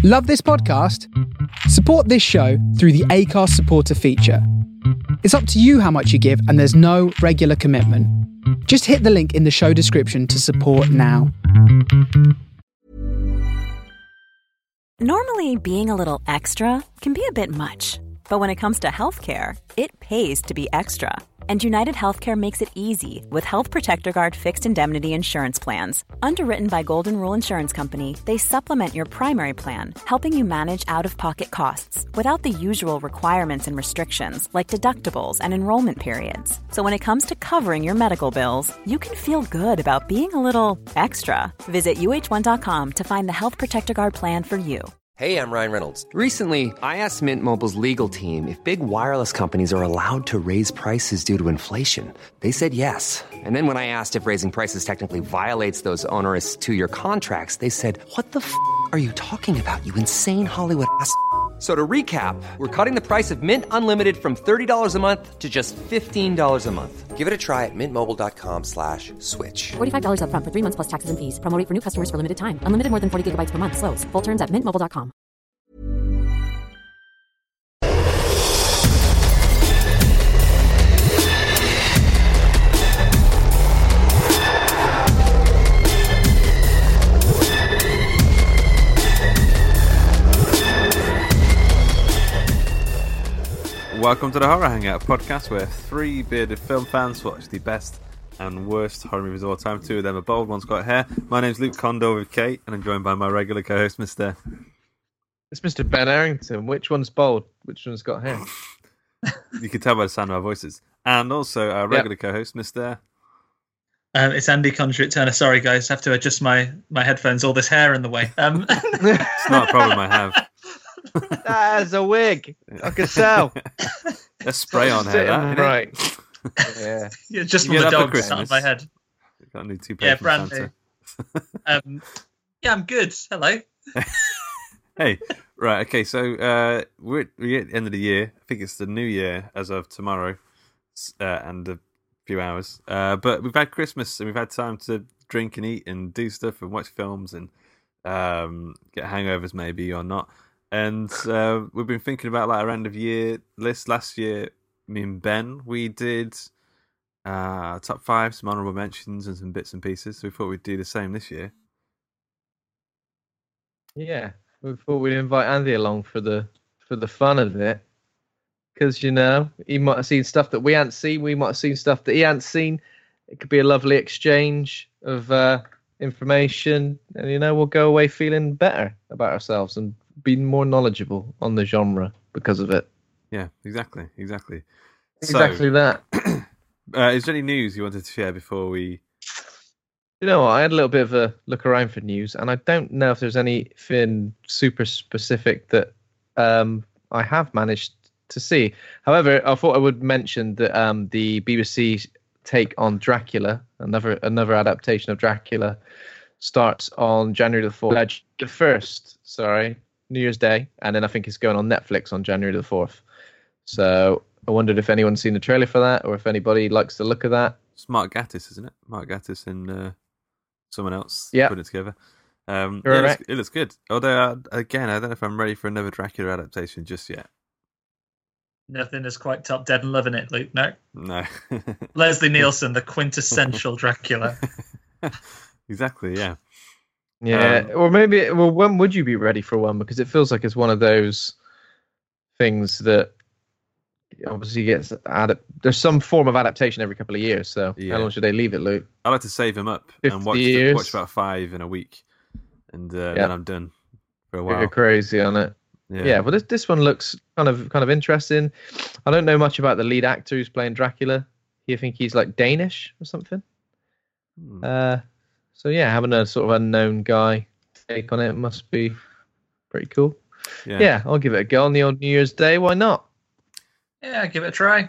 Love this podcast? Support this show through the Acast supporter feature. It's up to you how much you give, and there's no regular commitment. Just hit the link in the show description to support now. Normally, being a little extra can be a bit much. But when it comes to healthcare, it pays to be extra. And United Healthcare makes it easy with Health Protector Guard fixed indemnity insurance plans. Underwritten by Golden Rule Insurance Company, they supplement your primary plan, helping you manage out-of-pocket costs without the usual requirements and restrictions like deductibles and enrollment periods. So when it comes to covering your medical bills, you can feel good about being a little extra. Visit uh1.com to find the Health Protector Guard plan for you. Hey, I'm Ryan Reynolds. Recently, I asked Mint Mobile's legal team if big wireless companies are allowed to raise prices due to inflation. They said yes. And then when I asked if raising prices technically violates those onerous two-year contracts, they said, "What the f*** are you talking about, you insane Hollywood ass?" So to recap, we're cutting the price of Mint Unlimited from $30 a month to just $15 a month. Give it a try at mintmobile.com/switch. $45 up front for 3 months plus taxes and fees. Promo rate for new customers for limited time. Unlimited more than 40 gigabytes per month. Slows full terms at mintmobile.com. Welcome to the Horror Hangout podcast, where three bearded film fans watch the best and worst horror movies of all time. Two of them are bald, one's got hair. My name's Luke Condor with Kate, and I'm joined by my regular co-host, Mr. It's Mr. Ben Arrington. Which one's bald? Which one's got hair? You can tell by the sound of our voices. And also our regular co-host, Mr. It's Andy Conduit Turner. Sorry, guys, I have to adjust my headphones. All this hair in the way. It's not a problem I have. That's a wig. I could tell. Let's spray on hair, that, right? Yeah, just from the dogs out of my head. Got a new two Yeah, brand new. Yeah, I'm good. Hello. Hey, right, okay, so we're at the end of the year. I think it's the new year as of tomorrow and a few hours. But we've had Christmas and we've had time to drink and eat and do stuff and watch films and get hangovers maybe or not. And we've been thinking about like our end of year list. Last year, me and Ben, we did top 5, some honourable mentions and some bits and pieces. So we thought we'd do the same this year. Yeah, we thought we'd invite Andy along for the fun of it, because he might have seen stuff that we hadn't seen. We might have seen stuff that he hadn't seen. It could be a lovely exchange of information, and we'll go away feeling better about ourselves and being more knowledgeable on the genre because of it. Yeah, exactly. Exactly Is that. there any news you wanted to share before we... You know what? I had a little bit of a look around for news, and I don't know if there's anything super specific that I have managed to see. However, I thought I would mention that the BBC take on Dracula, another adaptation of Dracula, starts on January the 1st, New Year's Day, and then I think it's going on Netflix on January the 4th. So I wondered if anyone's seen the trailer for that, or if anybody likes the look of that. It's Mark Gatiss, isn't it? Mark Gatiss and someone else putting it together. It looks good. Although, again, I don't know if I'm ready for another Dracula adaptation just yet. Nothing is quite top dead and loving it, Luke. No. Leslie Nielsen, the quintessential Dracula. Exactly, yeah. Yeah, or maybe. Well, when would you be ready for one? Because it feels like it's one of those things that obviously gets there's some form of adaptation every couple of years. So how long should they leave it, Luke? I like to save them up and watch about 5 in a week, and then I'm done for a while. Go crazy on it. Yeah, well, this one looks kind of interesting. I don't know much about the lead actor who's playing Dracula. You think he's like Danish or something? So yeah, having a sort of unknown guy take on it must be pretty cool. Yeah, I'll give it a go on the old New Year's Day. Why not? Yeah, give it a try.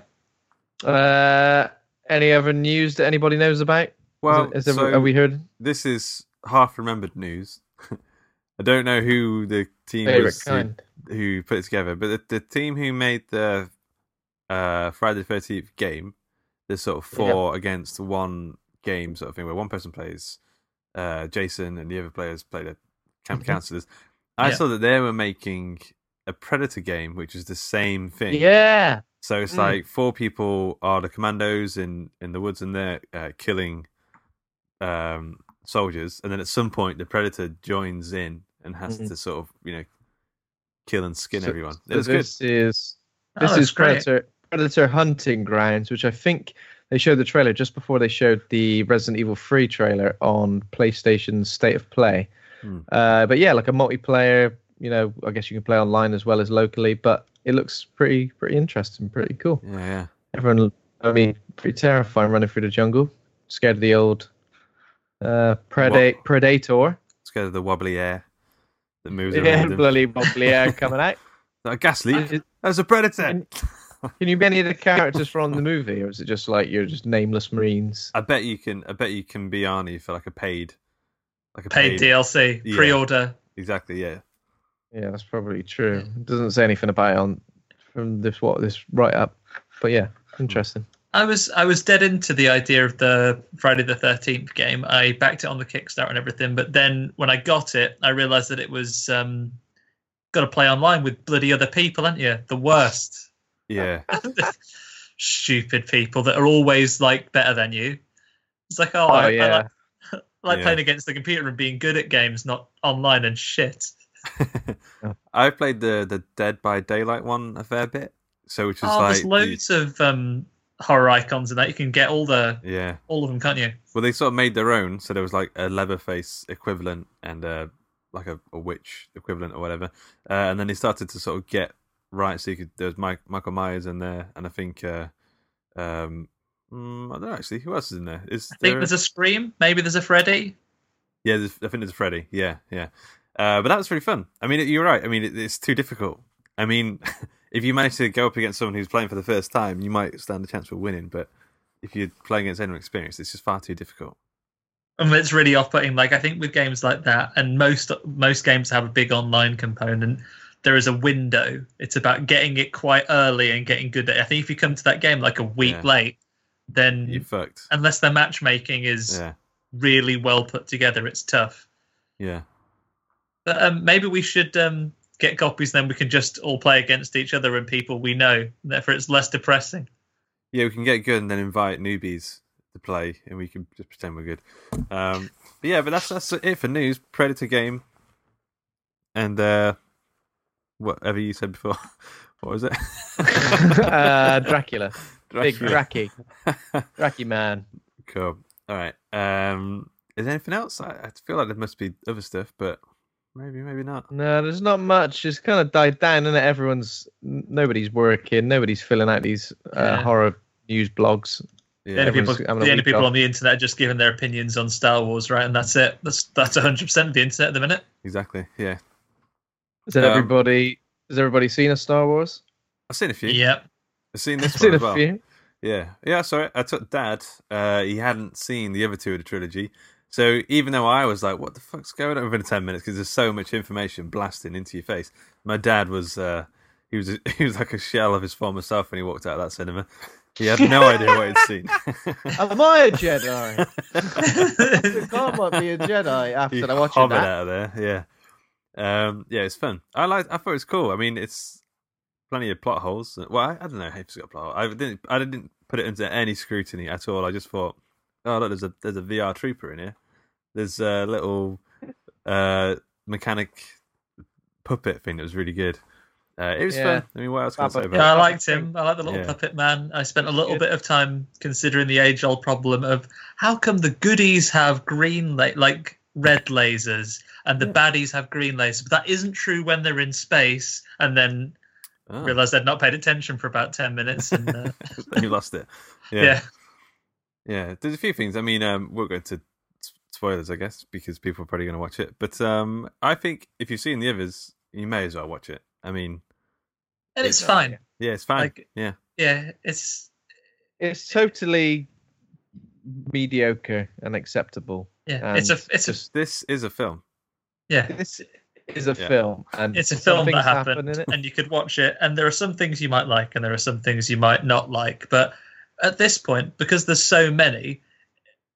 Any other news that anybody knows about? Well, have we heard? This is half remembered news. I don't know who the team was who put it together, but the team who made the Friday the 13th game, the sort of 4 against 1 game sort of thing, where one person plays Jason and the other players play the camp counselors. I Yeah. saw that they were making a Predator game, which is the same thing. Yeah. So it's like 4 people are the commandos in the woods, and they're killing soldiers. And then at some point, the Predator joins in and has to sort of, kill and skin everyone. It was good. This is that's great. Predator Hunting Grounds, which I think they showed the trailer just before they showed the Resident Evil 3 trailer on PlayStation's State of Play. But yeah, like a multiplayer, I guess you can play online as well as locally, but it looks pretty interesting, pretty cool. Yeah. Everyone, pretty terrifying running through the jungle. Scared of the old Predator. Scared of the wobbly air that moves Yeah, around them. bloody wobbly air coming out. A gas leak. There's a Predator. Can you be any of the characters from the movie, or is it just like you're just nameless Marines? I bet you can be Arnie for like a paid DLC Yeah. pre-order. Exactly, yeah. Yeah, that's probably true. It doesn't say anything about it from this write up, but yeah, interesting. I was dead into the idea of the Friday the 13th game. I backed it on the Kickstarter and everything, but then when I got it, I realised that it was got to play online with bloody other people, aren't you? The worst. Yeah. Stupid people that are always like better than you. It's like, I like playing against the computer and being good at games, not online and shit. I played the Dead by Daylight one a fair bit. So which is there's loads of horror icons in that. You can get all of them, can't you? Well, they sort of made their own. So there was like a Leatherface equivalent and like a witch equivalent or whatever. And then they started to sort of get right. So there's Michael Myers in there, and I think I don't know actually who else is in there. I think there's a Scream. Maybe there's a Freddy. Yeah, I think there's a Freddy. Yeah. But that was really fun. I mean, you're right. I mean, it's too difficult. I mean, if you manage to go up against someone who's playing for the first time, you might stand a chance for winning. But if you're playing against anyone experienced, it's just far too difficult. It's really off-putting. Like I think with games like that, and most games have a big online component. There is a window. It's about getting it quite early and getting good at it. I think if you come to that game like a week late, then you're fucked. Unless their matchmaking is really well put together, it's tough. Yeah. But maybe we should get copies, then we can just all play against each other and people we know. Therefore, it's less depressing. Yeah, we can get good and then invite newbies to play, and we can just pretend we're good. But that's it for news. Predator game, and whatever you said before. What was it? Dracula. Big Dracky. Dracky man. Cool. All right. Is there anything else? I feel like there must be other stuff, but maybe not. No, there's not much. It's kind of died down, and nobody's working. Nobody's filling out these horror news blogs. Yeah. The only people on the internet are just giving their opinions on Star Wars, right? And that's it. That's 100% of the internet at the minute. Exactly. Yeah. Has everybody seen a Star Wars? I've seen a few. Yep. I've seen this I've one seen as well. few. Yeah. Sorry, I took Dad. He hadn't seen the other two of the trilogy, so even though I was like, "What the fuck's going on?" within 10 minutes because there's so much information blasting into your face, my dad was he was like a shell of his former self when he walked out of that cinema. He had no idea what he'd seen. Am I a Jedi? I might be a Jedi after I watch that. Out of there, yeah, it's fun. I thought it was cool. I mean, it's plenty of plot holes. Well, I don't know if it's got a plot hole. I didn't put it into any scrutiny at all. I just thought, oh look, there's a VR trooper in here. There's a little mechanic puppet thing that was really good. It was fun. I mean, what else can I say about it? I liked him. I like the little puppet man. I spent a little bit of time considering the age-old problem of how come the goodies have green, like red lasers, and the baddies have green lasers. But that isn't true when they're in space. And then realised I'd not paid attention for about 10 minutes. And you lost it. Yeah. There's a few things. I mean, we'll go to spoilers, I guess, because people are probably going to watch it. But I think if you've seen the others, you may as well watch it. I mean, and it's fine. Yeah, it's fine. It's totally mediocre and acceptable. Yeah, and this is a film. Yeah, this is a film, and it's a film that happened, and you could watch it. And there are some things you might like, and there are some things you might not like. But at this point, because there's so many,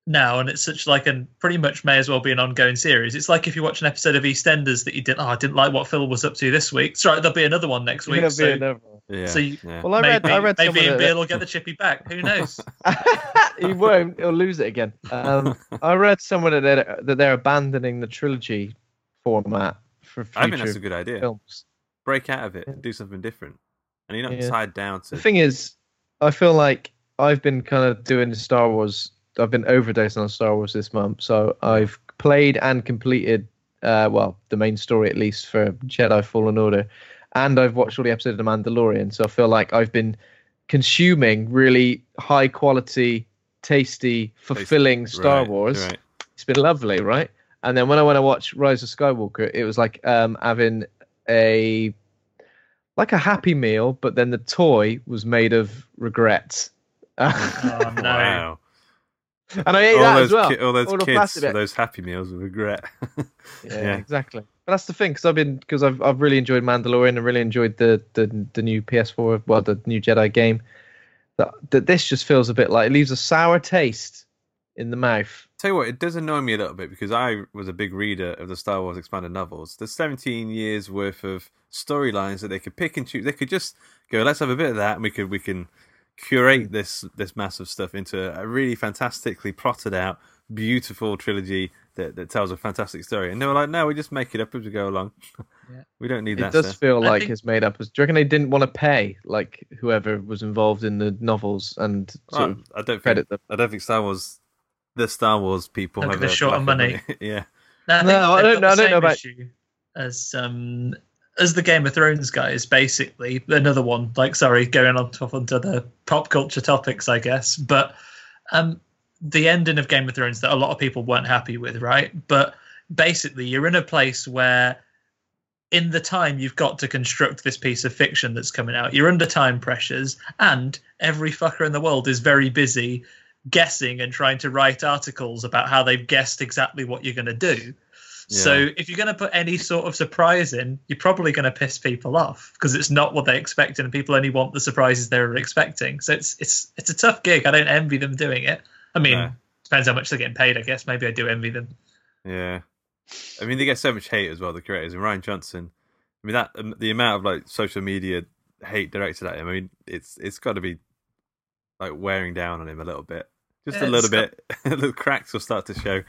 now, and it's such like an pretty much may as well be an ongoing series. It's like if you watch an episode of EastEnders that you didn't. Oh, I didn't like what Phil was up to this week. It's right, there'll be another one next week. There'll be another one. Yeah. So Well, I read maybe someone Bill will get the chippy back. Who knows? He won't. He'll lose it again. I read somewhere that they're abandoning the trilogy format for future I think that's a good idea. films. Break out of it and do something different, and you're not tied down to. The thing is, I feel like I've been kind of doing Star Wars. I've been overdosing on Star Wars this month, so I've played and completed, the main story at least for Jedi Fallen Order, and I've watched all the episodes of The Mandalorian. So I feel like I've been consuming really high quality, tasty, fulfilling Star Wars. Right. It's been lovely, right? And then when I went to watch Rise of Skywalker, it was like having a Happy Meal, but then the toy was made of regrets. Oh no! Wow. And I ate that as well. All those All the kids plastic for bit. those Happy Meals with regret. Yeah, exactly. But that's the thing, because I've really enjoyed Mandalorian and really enjoyed the new PS4, the new Jedi game. That this just feels a bit like it leaves a sour taste in the mouth. Tell you what, it does annoy me a little bit because I was a big reader of the Star Wars expanded novels. There's 17 years worth of storylines that they could pick and choose. They could just go, let's have a bit of that, and we can curate this massive stuff into a really fantastically plotted out, beautiful trilogy that tells a fantastic story. And they were like, no, we just make it up as we go along. Yeah. We don't need that It does stuff. feel I like think- it's made up. Do you reckon they didn't want to pay like whoever was involved in the novels and sort of I don't credit think them? I don't think the Star Wars people Look have at the a short lack of money. Yeah. No, I don't know about- issue as the Game of Thrones guys. Basically, another one. Going on top onto the pop culture topics, I guess. But the ending of Game of Thrones that a lot of people weren't happy with, right? But basically, you're in a place where, in the time you've got to construct this piece of fiction that's coming out, you're under time pressures, and every fucker in the world is very busy guessing and trying to write articles about how they've guessed exactly what you're going to do. Yeah. So if you're going to put any sort of surprise in, you're probably going to piss people off because it's not what they expect, and people only want the surprises they were expecting. So it's a tough gig. I don't envy them doing it. I mean, No. depends how much they're getting paid, I guess. Maybe I do envy them. Yeah. I mean, they get so much hate as well, the creators. And Ryan Johnson, I mean, that the amount of like social media hate directed at him, I mean, it's got to be like wearing down on him a little bit. Just a Yeah, little it's bit. The cracks will start to show.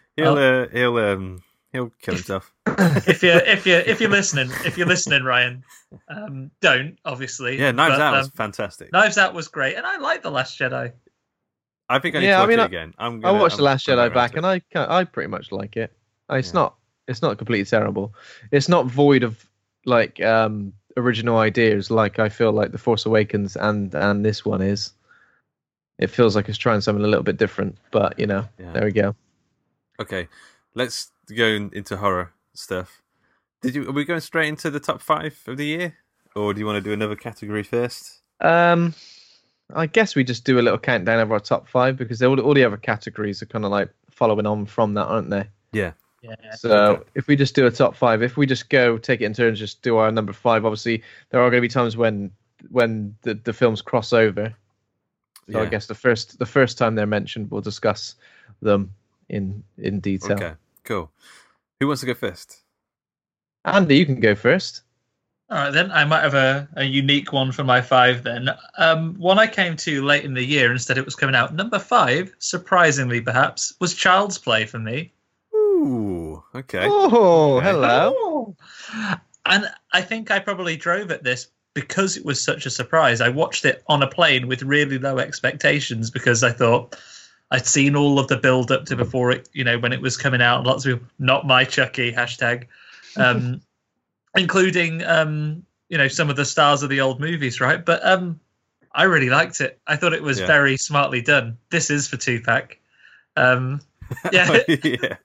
He'll kill himself. If you're listening, Ryan, don't obviously. Yeah, Knives but, Out was fantastic. Knives Out was great, and I like The Last Jedi. I think I need to watch it again. I watched The Last Jedi back, and I pretty much like it. It's not completely terrible. It's not void of like original ideas, like I feel like The Force Awakens and this one is. It feels like it's trying something a little bit different, but there we go. Okay, let's go into horror stuff. Are we going straight into the top 5 of the year, or do you want to do another category first? I guess we just do a little countdown of our top 5 because all the other categories are kind of like following on from that, aren't they? Yeah. Yeah. So if we just do a top 5, if we just go take it in turns, just do our number 5. Obviously, there are going to be times when the films cross over. So I guess the first time they're mentioned, we'll discuss them in detail. Okay, cool. Who wants to go first? Andy, you can go first. All right, then. I might have a unique one for my 5 then. One I came to late in the year, instead it was coming out. Number 5, surprisingly perhaps, was Child's Play for me. Ooh, okay. Oh, hello. And I think I probably drove at this because it was such a surprise. I watched it on a plane with really low expectations because I thought I'd seen all of the build up to before it, when it was coming out. Lots of people, not my Chucky, hashtag. Including some of the stars of the old movies, right? But I really liked it. I thought it was very smartly done. This is for Tupac. Yeah. Yeah.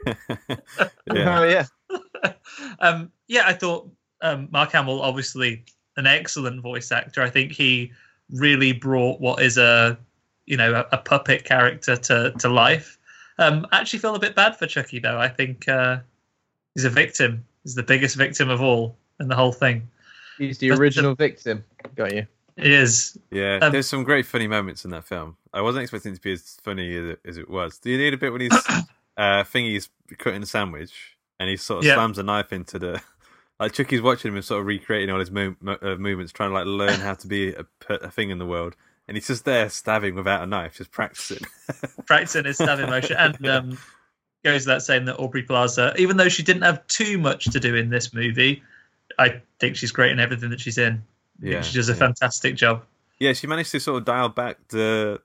Yeah. I thought Mark Hamill, obviously an excellent voice actor. I think he really brought what is a puppet character to life. I actually feel a bit bad for Chucky though. I think he's a victim. He's the biggest victim of all in the whole thing. He's the original victim. Got you. It is. Yeah, there's some great funny moments in that film. I wasn't expecting it to be as funny as it was. Do you need a bit when he's Thingy's cutting the sandwich and he sort of slams a knife into the... Like Chucky's watching him and sort of recreating all his movements, trying to like learn how to be a thing in the world. And he's just there stabbing without a knife, just practicing. Practicing his stabbing motion. And goes without saying that Aubrey Plaza, even though she didn't have too much to do in this movie, I think she's great in everything that she's in. Yeah, she does a fantastic job. Yeah, she managed to sort of dial back the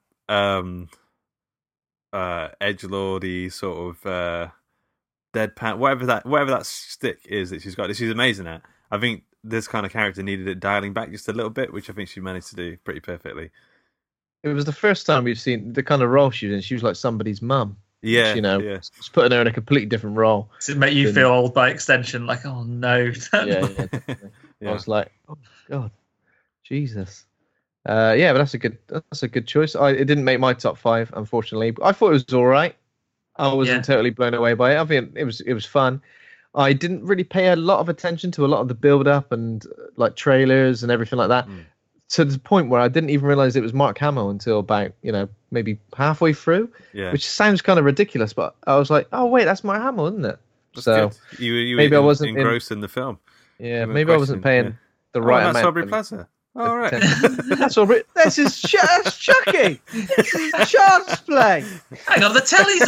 edgelordy sort of deadpan, whatever that stick is that she's got. She's amazing at. I think this kind of character needed it dialing back just a little bit, which I think she managed to do pretty perfectly. It was the first time we've seen the kind of role she was in. She was like somebody's mum. Yeah, which, it's putting her in a completely different role. Does it make you feel old by extension? Like, oh no. Yeah. I was like, oh God, Jesus. But that's a good choice. It didn't make my top 5, unfortunately. But I thought it was all right. I wasn't totally blown away by it. I think it was fun. I didn't really pay a lot of attention to a lot of the build-up and like trailers and everything like that, to the point where I didn't even realize it was Mark Hamill until about maybe halfway through. Yeah. Which sounds kind of ridiculous, but I was like, oh wait, that's Mark Hamill, isn't it? That's so good. You maybe I wasn't engrossed in the film. Yeah, maybe I wasn't paying the right amount. That's Aubrey Plaza. All right. That's Aubrey. This is Chucky. This is child's play. Hang on, the telly's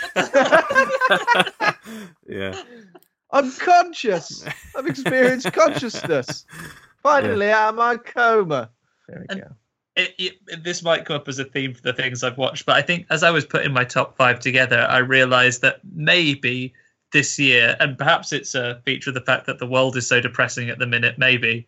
on. Yeah. I'm conscious. I've experienced consciousness. Finally out of my coma. There we go. This might come up as a theme for the things I've watched, but I think as I was putting my top 5 together, I realised that maybe this year, and perhaps it's a feature of the fact that the world is so depressing at the minute, maybe,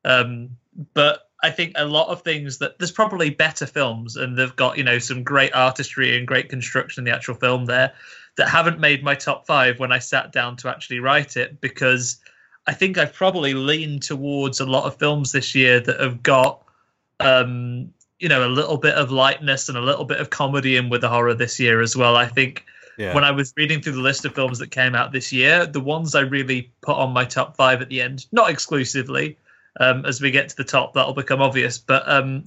but I think a lot of things that there's probably better films and they've got, some great artistry and great construction in the actual film there that haven't made my top 5 when I sat down to actually write it, because I think I've probably leaned towards a lot of films this year that have got, a little bit of lightness and a little bit of comedy in with the horror this year as well. I think when I was reading through the list of films that came out this year, the ones I really put on my top 5 at the end, not exclusively, as we get to the top, that'll become obvious. But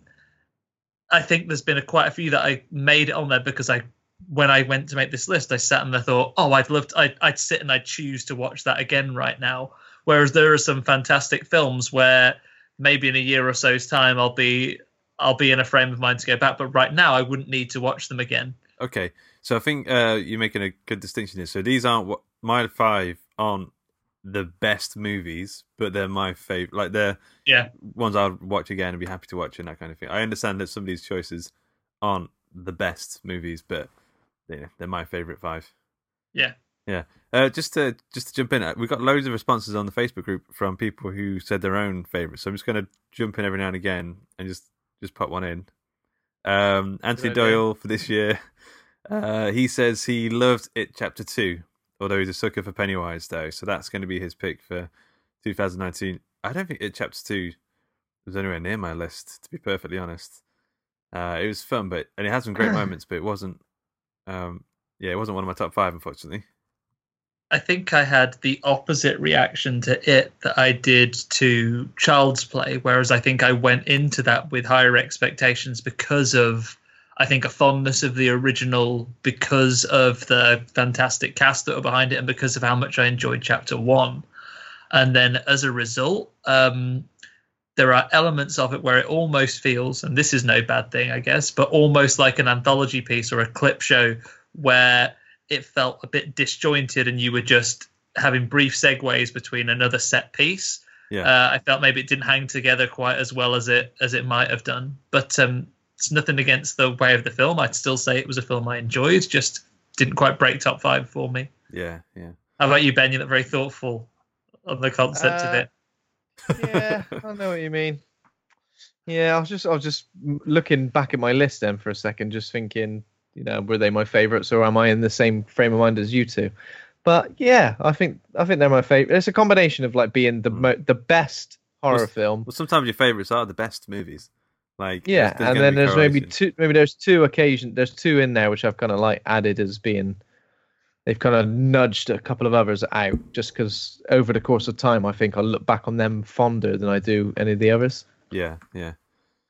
I think there's been quite a few that I made it on there because when I went to make this list, I sat and I thought, oh, I'd sit and I'd choose to watch that again right now. Whereas there are some fantastic films where maybe in a year or so's time I'll be in a frame of mind to go back. But right now I wouldn't need to watch them again. Okay, so I think you're making a good distinction here. So these aren't my 5 aren't the best movies, but they're my favorite. Like they're ones I'll watch again and be happy to watch and that kind of thing. I understand that some of these choices aren't the best movies, but they're my favorite 5. Yeah. Just to jump in, we got loads of responses on the Facebook group from people who said their own favourites. So I'm just going to jump in every now and again and just put one in. Anthony Doyle for this year. He says he loved It Chapter 2, although he's a sucker for Pennywise though. So that's going to be his pick for 2019. I don't think It Chapter 2 was anywhere near my list, to be perfectly honest. It was fun, and it had some great moments, but it wasn't. It wasn't one of my top 5, unfortunately. I think I had the opposite reaction to it that I did to Child's Play, whereas I think I went into that with higher expectations because of, I think, a fondness of the original, because of the fantastic cast that were behind it, and because of how much I enjoyed Chapter 1. And then as a result, there are elements of it where it almost feels, and this is no bad thing, I guess, but almost like an anthology piece or a clip show where it felt a bit disjointed and you were just having brief segues between another set piece. I felt maybe it didn't hang together quite as well as it might have done. But it's nothing against the way of the film. I'd still say it was a film I enjoyed, just didn't quite break top 5 for me. Yeah. How about you, Ben? You look very thoughtful on the concept of it. Yeah, I know what you mean. Yeah, I was just looking back at my list then for a second, just thinking, were they my favourites or am I in the same frame of mind as you two? But yeah, I think they're my favourite. It's a combination of like being the best horror film. Well, sometimes your favourites are the best movies. Like there's and then there's there's two in there which I've kind of like added as being. They've kind of nudged a couple of others out just because over the course of time, I think I'll look back on them fonder than I do any of the others. Yeah.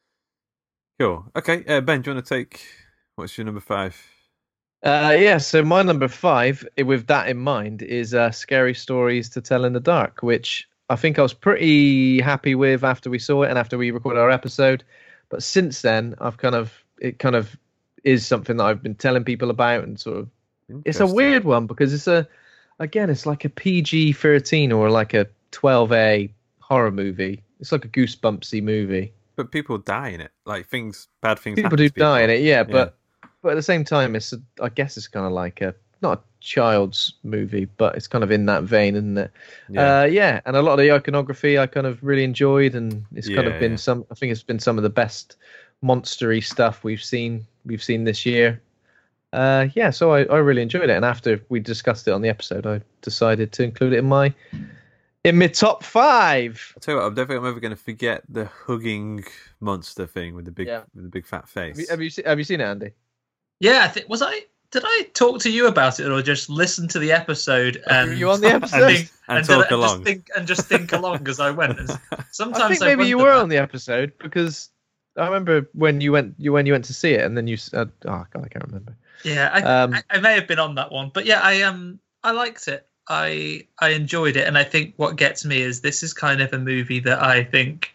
Cool. Okay, Ben, do you want to take? What's your number 5? So my number 5, with that in mind, is Scary Stories to Tell in the Dark, which I think I was pretty happy with after we saw it and after we recorded our episode. But since then, it kind of is something that I've been telling people about, and sort of, it's a weird one because it's like a PG-13 or like a 12A horror movie. It's like a Goosebumpsy movie. But people die in it. Like bad things. People do die in it, yeah. But at the same time, I guess it's kind of like not a child's movie, but it's kind of in that vein, isn't it? Yeah. And a lot of the iconography I kind of really enjoyed, and it's kind of been I think it's been some of the best monstery stuff we've seen this year. So I really enjoyed it, and after we discussed it on the episode, I decided to include it in my top 5. I'll tell you what, I don't think I'm ever going to forget the hugging monster thing with the big fat face. Have you seen it, Andy? Yeah, did I talk to you about it, or just listen to the episode and were you on the episode and talk along? Just think along as I went. Sometimes I think maybe you were on the episode, because I remember when you went to see it, and then you said, "Oh God, I can't remember." Yeah, I may have been on that one, but yeah, I liked it. I enjoyed it, and I think what gets me is this is kind of a movie that I think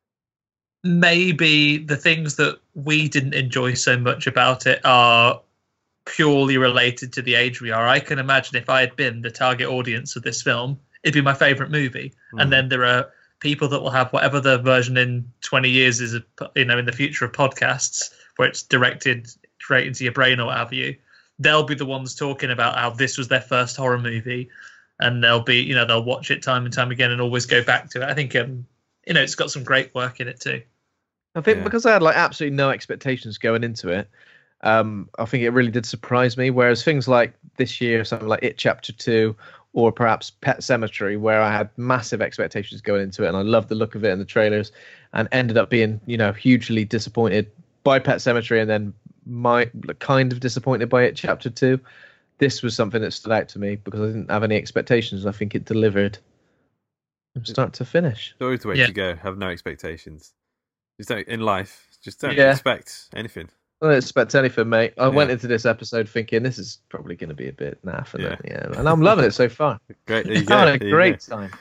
maybe the things that we didn't enjoy so much about it are purely related to the age we are. I can imagine if I had been the target audience of this film, it'd be my favorite movie. And then there are people that will have whatever the version in 20 years is, in the future of podcasts, where it's directed straight into your brain or what have you. They'll be the ones talking about how this was their first horror movie, and they'll watch it time and time again and always go back to it. I think it's got some great work in it too. I think because I had like absolutely no expectations going into it, I think it really did surprise me. Whereas things like this year, something like It Chapter 2, or perhaps Pet Sematary, where I had massive expectations going into it, and I loved the look of it in the trailers, and ended up being hugely disappointed by Pet Sematary, and then kind of disappointed by It Chapter 2. This was something that stood out to me because I didn't have any expectations. I think it delivered from start to finish. It's always the way to go. Have no expectations. Just don't, in life, just don't expect anything. I don't expect anything, mate. I went into this episode thinking this is probably going to be a bit naff, and I'm loving it so far. Great, there you go. Having a great time.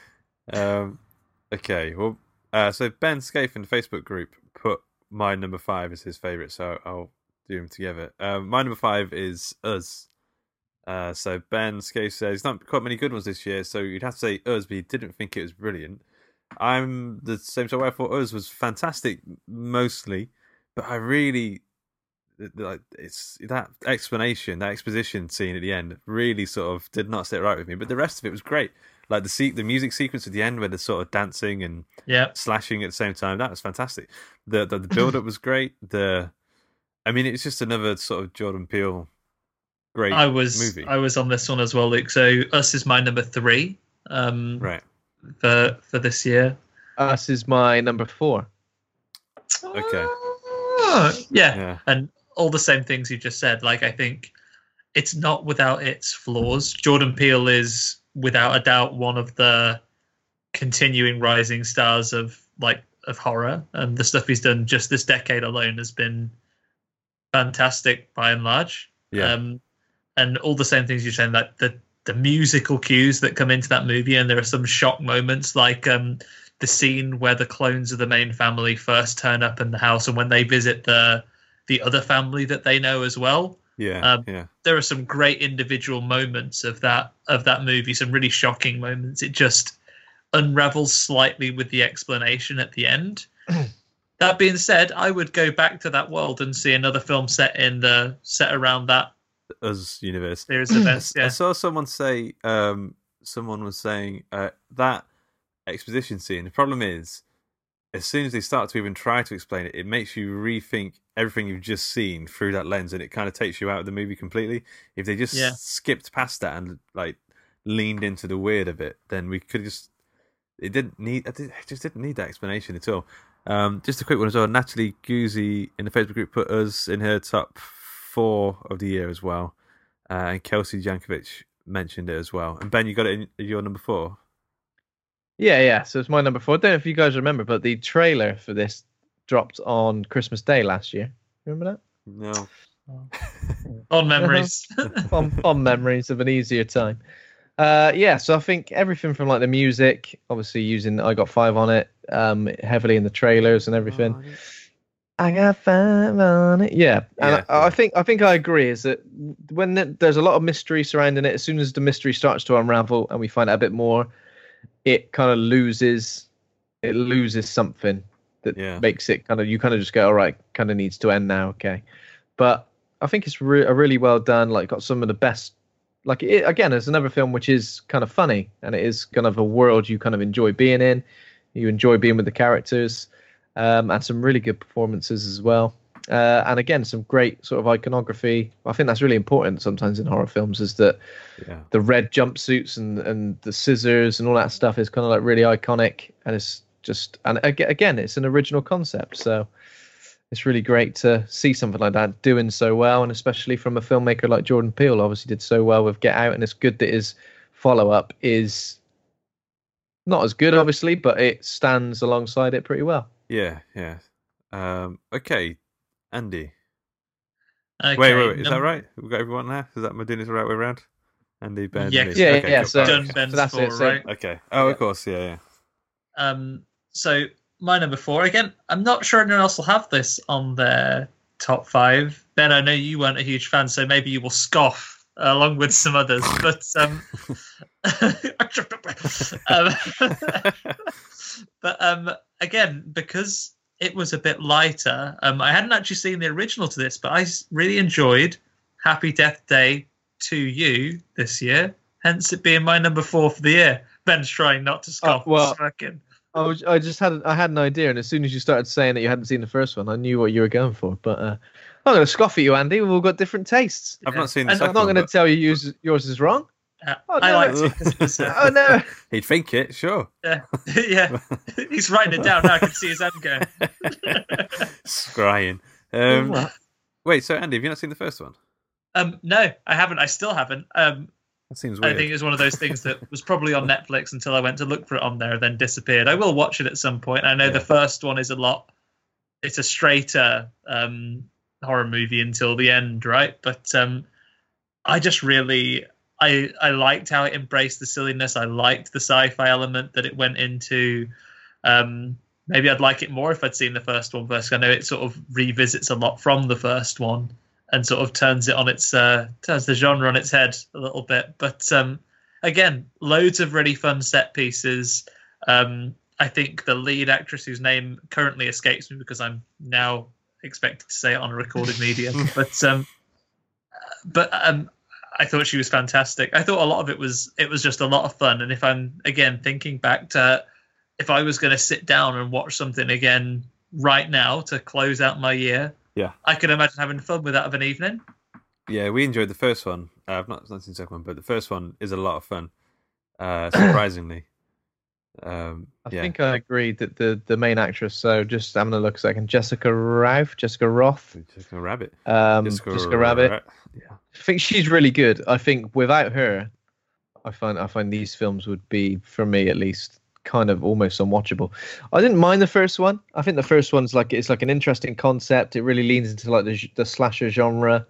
Okay, well, so Ben Scaife in the Facebook group put my number 5 as his favourite, so I'll do them together. My number 5 is Us. So Ben Scaife says he's not quite many good ones this year, so you'd have to say Us, but he didn't think it was brilliant. I'm the same sort of way. I thought Us was fantastic mostly, but I really it's that exposition scene at the end really sort of did not sit right with me. But the rest of it was great. Like the music sequence at the end where they're sort of dancing and slashing at the same time, that was fantastic. The build up was great. It's just another sort of Jordan Peele great movie. I was on this one as well, Luke. So Us is my number 3. Right. For this year. Us is my number 4. Okay. Yeah. And all the same things you just said. Like, I think it's not without its flaws. Jordan Peele is without a doubt one of the continuing rising stars of horror, and the stuff he's done just this decade alone has been fantastic by and large. And all the same things you're saying, that the musical cues that come into that movie, and there are some shock moments, like the scene where the clones of the main family first turn up in the house, and when they visit the other family that they know as well. There are some great individual moments of that movie, some really shocking moments. It just unravels slightly with the explanation at the end. That being said, I would go back to that world and see another film set around that Us universe. There's events. I saw someone say, someone was saying that exposition scene. The problem is, as soon as they start to even try to explain it, it makes you rethink everything you've just seen through that lens, and it kind of takes you out of the movie completely. If they just skipped past that and leaned into the weird of it, then we could just. It just didn't need that explanation at all. Just a quick one as well. Natalie Guzzi in the Facebook group put Us in her top 4 of the year as well, and Kelsey Jankovic mentioned it as well. And Ben, you got it in your number 4. Yeah. So it's my number 4. I don't know if you guys remember, but the trailer for this dropped on Christmas Day last year. Remember that? No. On memories. Fond memories of an easier time. So I think everything from like the music, obviously using I Got Five on it, heavily in the trailers and everything. I got five on it. Yeah, and I think I agree. Is that when there's a lot of mystery surrounding it, as soon as the mystery starts to unravel and we find out a bit more, it kind of loses something that makes it you kind of just go, all right, kind of needs to end now, okay. But I think it's a really well done. Like, got some of the best. Like, again, it's another film which is kind of funny, and it is kind of a world you kind of enjoy being in. You enjoy being with the characters, and some really good performances as well. And again, some great sort of iconography. I think that's really important sometimes in horror films, is that the red jumpsuits and the scissors and all that stuff is kind of like really iconic, and it's just, and again, it's an original concept. So it's really great to see something like that doing so well, and especially from a filmmaker like Jordan Peele, obviously did so well with Get Out, and it's good that his follow-up is not as good, obviously, but it stands alongside it pretty well. Yeah. Okay, Andy. Okay, Wait, is that right? We've got everyone now? Is that am I doing this the right way around? Andy, Ben, yeah, me. Yeah. Cool. So done Ben's that's four, it. So, right? Okay. Oh, of course, yeah. So my number 4, again, I'm not sure anyone else will have this on their top 5. Ben, I know you weren't a huge fan, so maybe you will scoff along with some others. But again, because it was a bit lighter, I hadn't actually seen the original to this, but I really enjoyed Happy Death Day to You this year, hence it being my number 4 for the year. Ben's trying not to scoff. I had an idea, and as soon as you started saying that you hadn't seen the first one, I knew what you were going for. But I'm not going to scoff at you, Andy. We've all got different tastes. I've not seen the second one. I'm not going to tell you yours is wrong. I liked it. Oh no! He'd think it, sure. Yeah. He's writing it down now. I can see his hand going. Scrying. Wait, so Andy, have you not seen the first one? No, I haven't. I still haven't. That seems weird. I think it was one of those things that was probably on Netflix until I went to look for it on there, then disappeared. I will watch it at some point. I know the first one is it's a straighter horror movie until the end, right? But I just really, I liked how it embraced the silliness. I liked the sci-fi element that it went into. Maybe I'd like it more if I'd seen the first one first. I know it sort of revisits a lot from the first one and sort of turns the genre on its head a little bit. But again, loads of really fun set pieces. I think the lead actress, whose name currently escapes me because I'm now expected to say it on a recorded medium, but I thought she was fantastic. I thought a lot of it was just a lot of fun. And if I'm again thinking back to if I was going to sit down and watch something again right now to close out my year, I could imagine having fun with that of an evening. Yeah, we enjoyed the first one. I've not seen the second one, but the first one is a lot of fun, surprisingly. I think I agree that the main actress, so just having a look a second, Jessica Roth. Jessica Rabbit. Jessica Rabbit. Yeah. I think she's really good. I think without her, I find these films would be, for me at least, kind of almost unwatchable. I didn't mind the first one. I think the first one's it's like an interesting concept. It really leans into like the slasher genre,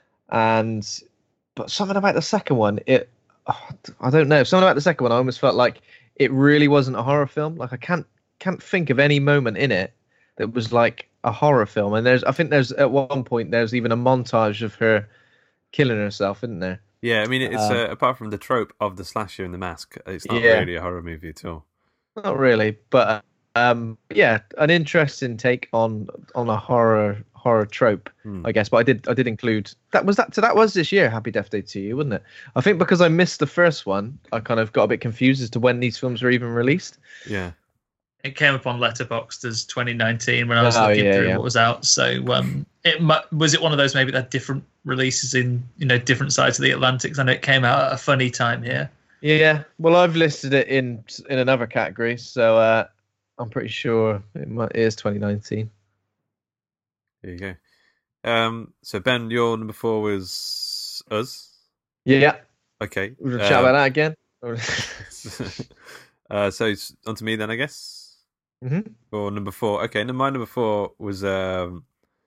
but something about the second one, I don't know. Something about the second one, I almost felt like it really wasn't a horror film. Like I can't think of any moment in it that was like a horror film. And I think there's at one point there's even a montage of her killing herself, isn't there? Yeah, I mean it's apart from the trope of the slasher in the mask, it's not really a horror movie at all. Not really, but an interesting take on a horror trope, I guess. But I did include that was this year, Happy Death Day to You, wasn't it? I think because I missed the first one, I kind of got a bit confused as to when these films were even released. Yeah, it came up on Letterboxd as 2019 when I was looking through what was out. So was it one of those maybe that had different releases in different sides of the Atlantic? I know it came out at a funny time here. Yeah, well, I've listed it in another category, so I'm pretty sure it is 2019. There you go. So Ben, your number 4 was Us. Yeah. Okay. We'll chat about that again. So it's on to me then, I guess. Or number 4. Okay, my number 4 was so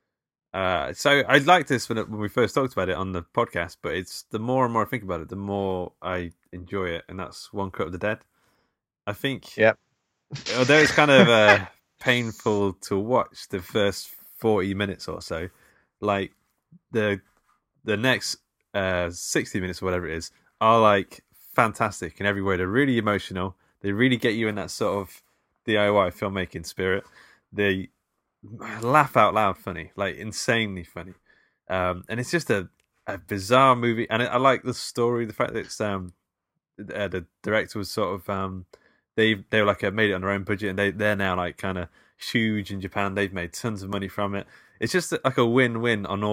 I liked this when we first talked about it on the podcast, but it's the more and more I think about it, the more I enjoy it, and that's One Cut of the Dead. I think, although it's kind of painful to watch the first 40 minutes or so, like the next 60 minutes or whatever it is are like fantastic in every way. They're really emotional. They really get you in that sort of DIY filmmaking spirit. They laugh out loud funny, like insanely funny. And it's just a bizarre movie. And I like the story, the fact that it's the director was sort of they were like made it on their own budget, and they're now like kind of huge in Japan. They've made tons of money from it. It's just like a win-win on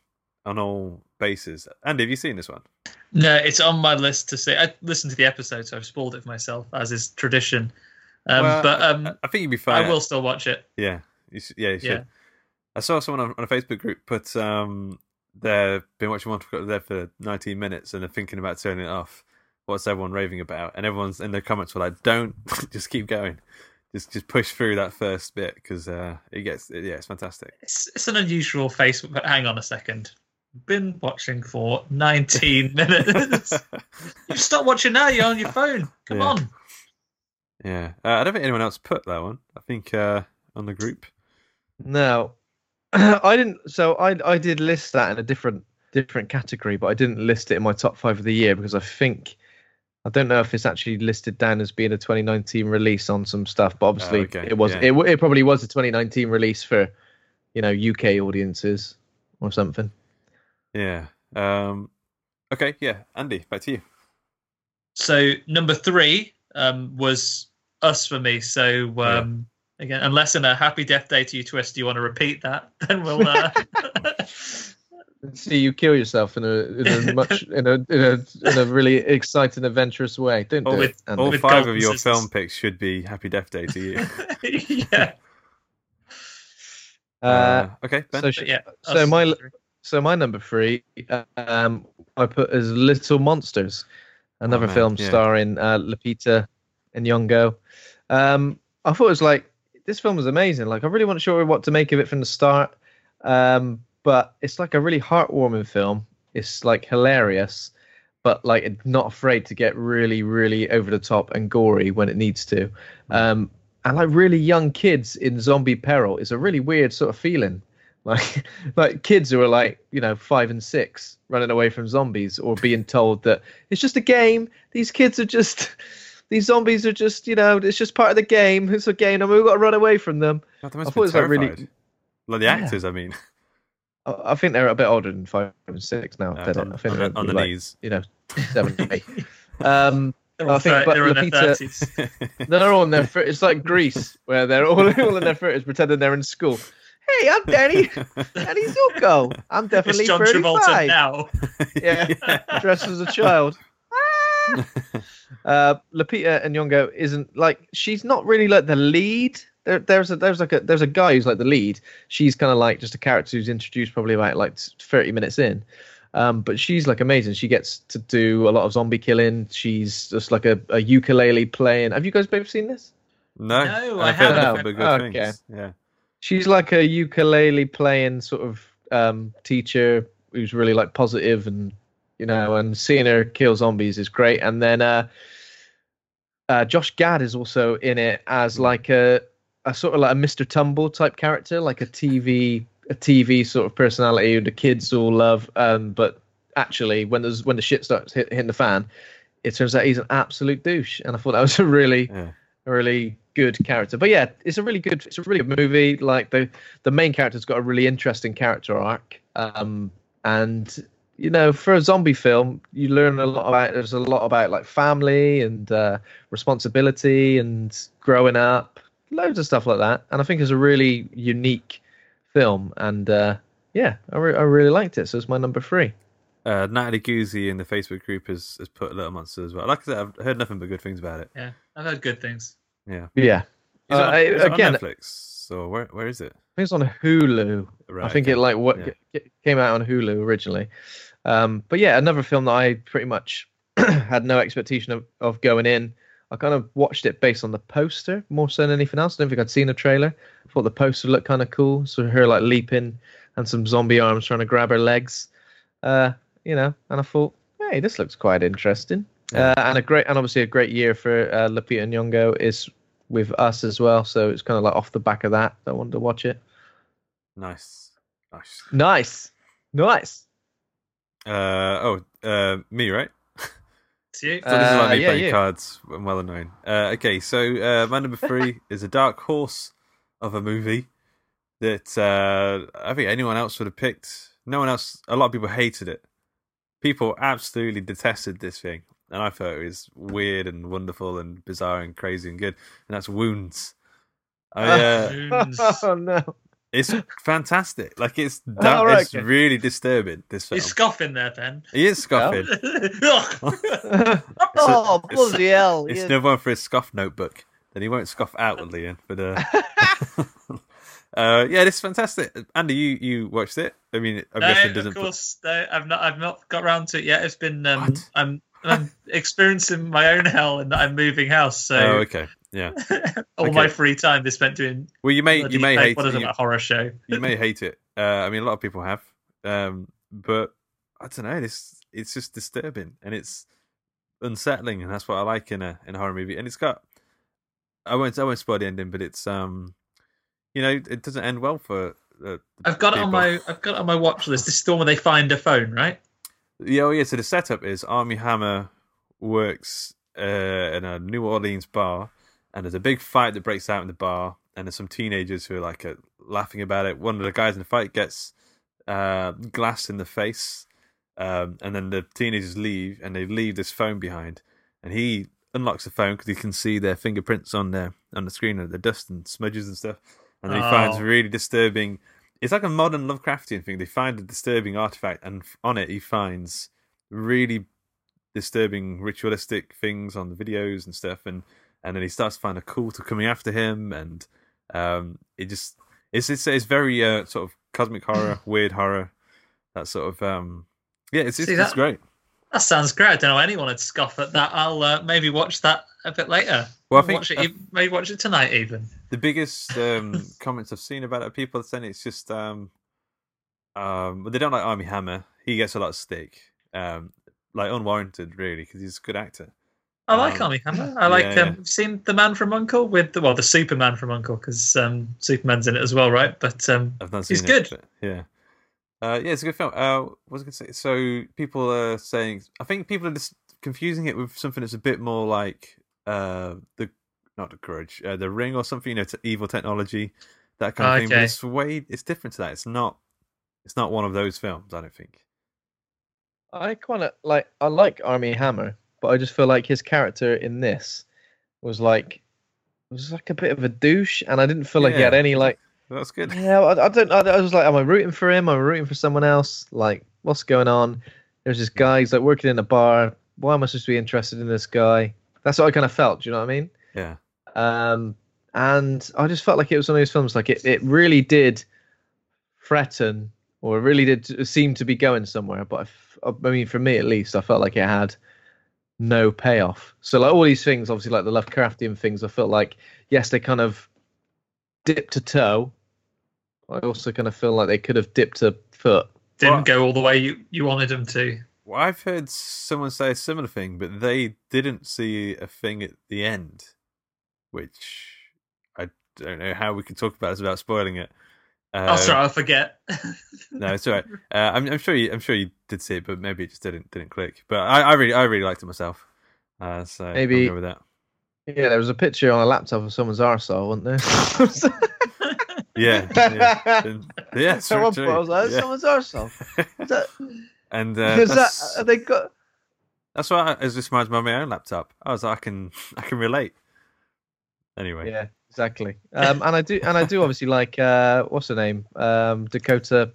all bases. Andy, have you seen this one? No, it's on my list to see. I listened to the episode, so I've spoiled it for myself, as is tradition. But I think you'd be fine. I will still watch it. Yeah, you should. Yeah. I saw someone on a Facebook group put they've been watching One Cut of the Dead for 19 minutes and they're thinking about turning it off. What's everyone raving about? And everyone's in the comments were like, "Don't, just keep going, just push through that first bit because it's fantastic." It's an unusual Facebook. But hang on a second. Been watching for 19 minutes. You stop watching now. You're on your phone. Come on. Yeah, I don't think anyone else put that one. I think on the group. No, I didn't. So I did list that in a different category, but I didn't list it in my top 5 of the year because I don't know if it's actually listed down as being a 2019 release on some stuff, but obviously it was. Yeah. It probably was a 2019 release for, UK audiences or something. Yeah. Okay. Yeah. Andy, back to you. So number 3 was Us for me. So again, unless in a Happy Death Day to You twist you want to repeat that, then we'll see you kill yourself in a really exciting, adventurous way. Don't do it. All 5 of your film picks should be Happy Death Day to You. Yeah. Okay. Ben? So my number 3, I put as Little Monsters, another film starring Lupita Nyong'o. I thought it was like, this film was amazing. Like, I really wasn't sure what to make of it from the start. But it's like a really heartwarming film. It's like hilarious, but like not afraid to get really, really over the top and gory when it needs to. And like really young kids in zombie peril is a really weird sort of feeling. Like kids who are like, 5 and 6 running away from zombies or being told that it's just a game. These zombies are just, it's just part of the game. It's a game and we've got to run away from them. I thought it was like really, like the actors, I mean. I think they're a bit older than 5 and 6 now. I think they're on the knees. 7 and 8. They're all they're in their 30s. They're all in their 30s. It's like Grease, where they're all in their 30s pretending they're in school. Hey, I'm Danny Zuko. I'm definitely it's John 35. Travolta now. Yeah, dressed as a child. Lupita Nyong'o isn't like, she's not really like the lead. There's a guy who's like the lead. She's kind of like just a character who's introduced probably about like 30 minutes in. But she's like amazing. She gets to do a lot of zombie killing. She's just like a ukulele playing. Have you guys both seen this? No, I haven't. Okay. Yeah. She's like a ukulele playing sort of teacher who's really like positive and and seeing her kill zombies is great. And then Josh Gad is also in it as like a sort of like a Mr. Tumble type character, like a TV sort of personality who the kids all love. But actually, when the shit starts hitting the fan, it turns out he's an absolute douche. And I thought that was a really good character. But yeah, it's a really good movie. Like the main character's got a really interesting character arc. And for a zombie film, you learn there's a lot about like family and responsibility and growing up, loads of stuff like that. And I think it's a really unique film. And I really liked it. So it's my number 3. Natalie Guzzi in the Facebook group has put Little Monster as well. Like I said, I've heard nothing but good things about it. Yeah, I've heard good things. Yeah. Yeah. Is it on Netflix? So where is it? I think it's on Hulu. Right, I think it came out on Hulu originally. But yeah, another film that I pretty much had no expectation of going in. I kind of watched it based on the poster more so than anything else. I don't think I'd seen a trailer. I thought the poster looked kind of cool. So her like leaping and some zombie arms trying to grab her legs, and I thought, hey, this looks quite interesting. Yeah. And obviously a great year for Lupita Nyong'o is with Us as well. So it's kind of like off the back of that. I wanted to watch it. Nice. Me, right? It's you. So this is like me yeah, playing you. cards. I'm well known. Okay, so my number 3 is a dark horse of a movie that I think anyone else would have picked. No one else. A lot of people hated it. People absolutely detested this thing, and I thought it was weird and wonderful and bizarre and crazy and good. And that's Wounds. Oh no! It's fantastic. Like it's dark, right, it's okay. really disturbing. This film. He's scoffing there, Ben. He is scoffing. Oh bloody hell! It's Yeah. no one for his scoff notebook. Then he won't scoff outwardly, Ian. But yeah, this is fantastic. Andy, you watched it? I mean, I'm guessing it doesn't. Of course, no, I've not got around to it yet. It's been What? I'm experiencing my own hell in that I'm moving house. So Oh, okay, yeah. all my free time is spent doing. Well, you may hate what is it. it, a horror show? You may hate it. I mean, a lot of people have, but I don't know. It's just disturbing and it's unsettling, and that's what I like in a horror movie. And it's got. I won't spoil the ending, but it's it doesn't end well for. I've got it on my watch list. This is the one where they find a phone, right? Yeah. So the setup is Armie Hammer works in a New Orleans bar, and there's a big fight that breaks out in the bar, and there's some teenagers who are like laughing about it. One of the guys in the fight gets glass in the face, and then the teenagers leave, and they leave this phone behind, and he unlocks the phone because he can see their fingerprints on the screen and the dust and smudges and stuff, and then he finds really disturbing. It's like a modern Lovecraftian thing. They find a disturbing artifact, and on it he finds really disturbing ritualistic things on the videos and stuff, and then he starts to find a cult coming after him, and it's very sort of cosmic horror, weird horror, that sort of it's great. That sounds great. I don't know anyone would scoff at that. I'll maybe watch that a bit later. Well, I think maybe watch it tonight even. the biggest comments I've seen about it, people are saying it's just they don't like Armie Hammer. He gets a lot of stick, like unwarranted, really, because he's a good actor. I like Armie Hammer. I like yeah. seen The Man from U.N.C.L.E. with the Superman from U.N.C.L.E. because Superman's in it as well, right? But I've not seen he's good. But, yeah. Yeah, it's a good film. What was I going to say? So people are saying, I think people are just confusing it with something that's a bit more like not The Grudge, The Ring or something. Evil technology, that kind of thing. But it's different to that. It's not one of those films. I don't think. I kind of like Armie Hammer, but I just feel like his character in this was like a bit of a douche, and I didn't feel like he had any like. That's good. Yeah, I was like, am I rooting for him? Am I rooting for someone else? Like, what's going on? There's this guy, he's like working in a bar. Why am I supposed to be interested in this guy? That's what I kind of felt. Do you know what I mean? Yeah. And I just felt like it was one of those films. Like it really did threaten, or it really did seem to be going somewhere. But I mean, for me at least, I felt like it had no payoff. So like all these things, obviously, like the Lovecraftian things, I felt like yes, they kind of dipped a toe. I also kind of feel like they could have dipped a foot. Didn't go all the way you wanted them to. Well, I've heard someone say a similar thing, but they didn't see a thing at the end, which I don't know how we can talk about this without spoiling it. Oh, sorry, I'll forget. No, it's all right. I'm sure you did see it, but maybe it just didn't click. But I really liked it myself. So Maybe I'll go with that. Yeah, there was a picture on a laptop of someone's arsehole, wasn't there? Yeah. At one point I was like, yeah. someone's arsehole. Is that, And they got? that's why it just reminds me of my own laptop. I was like, I can relate. Anyway. Yeah, exactly. And I do obviously like what's her name? Dakota.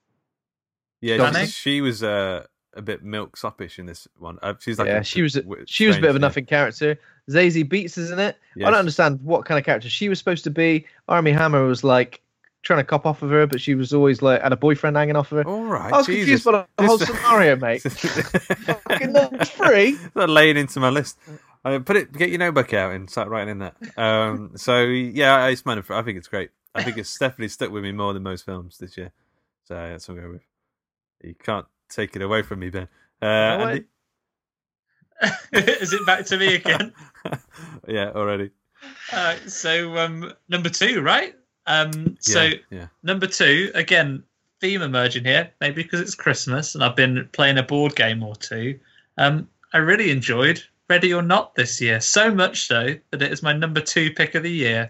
Yeah, she was a bit milk soppish in this one. She's like she was a bit of a nothing character. Zazie Beetz is in it. Yes. I don't understand what kind of character she was supposed to be. Armie Hammer was like trying to cop off of her, but she was always like had a boyfriend hanging off of her. All right, I was confused by the whole scenario, mate. Fucking not free. Not laying into my list. Get your notebook out and start writing in that. So yeah, it's I think it's great. I think it's definitely stuck with me more than most films this year. So that's what I'm going with. You can't take it away from me, Ben. Andy? Is it back to me again? Yeah, already. So number 2, right? Number 2, again, theme emerging here, maybe because it's Christmas and I've been playing a board game or two. I really enjoyed Ready or Not this year, so much so that it is my number 2 pick of the year.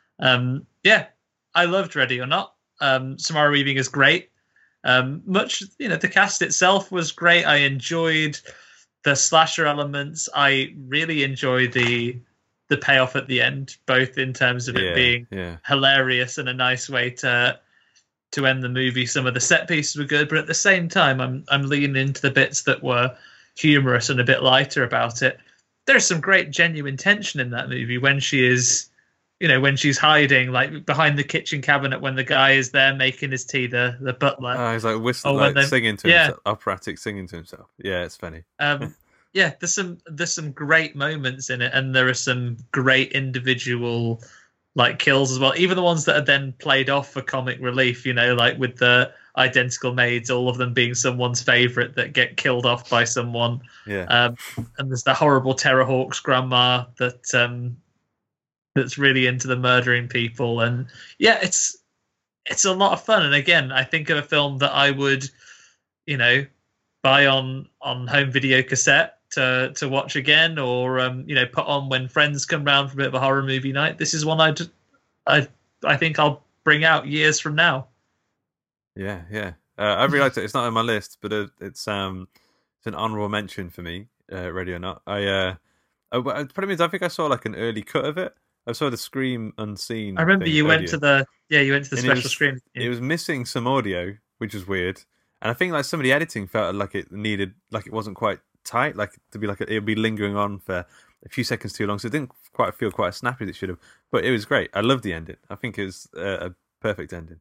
I loved Ready or Not. Samara Weaving is great. The cast itself was great. I enjoyed the slasher elements. I really enjoyed the payoff at the end, both in terms of it being hilarious and a nice way to end the movie. Some of the set pieces were good, but at the same time, I'm leaning into the bits that were humorous and a bit lighter about it. There's some great genuine tension in that movie when she is, when she's hiding like behind the kitchen cabinet when the guy is there making his tea, the butler. Oh, he's like whistling, singing to himself, operatic singing to himself. Yeah, it's funny. There's some great moments in it, and there are some great individual like kills as well. Even the ones that are then played off for comic relief, like with the identical maids, all of them being someone's favorite that get killed off by someone. Yeah. And there's the horrible Terrorhawks grandma that's really into the murdering people, and it's a lot of fun. And again, I think of a film that I would, buy on home video cassette to watch again, or put on when friends come round for a bit of a horror movie night. This is one I think I'll bring out years from now. Yeah. I really liked it. It's not on my list, but it's an honourable mention for me. Ready or Not. The problem is, I think I saw like an early cut of it. I saw the Scream Unseen. I remember you went to the special screen. It was missing some audio, which was weird. And I think like some of the editing felt like it wasn't quite tight, like to be like it would be lingering on for a few seconds too long. So it didn't quite feel quite as snappy as it should have. But it was great. I loved the ending. I think it was a perfect ending.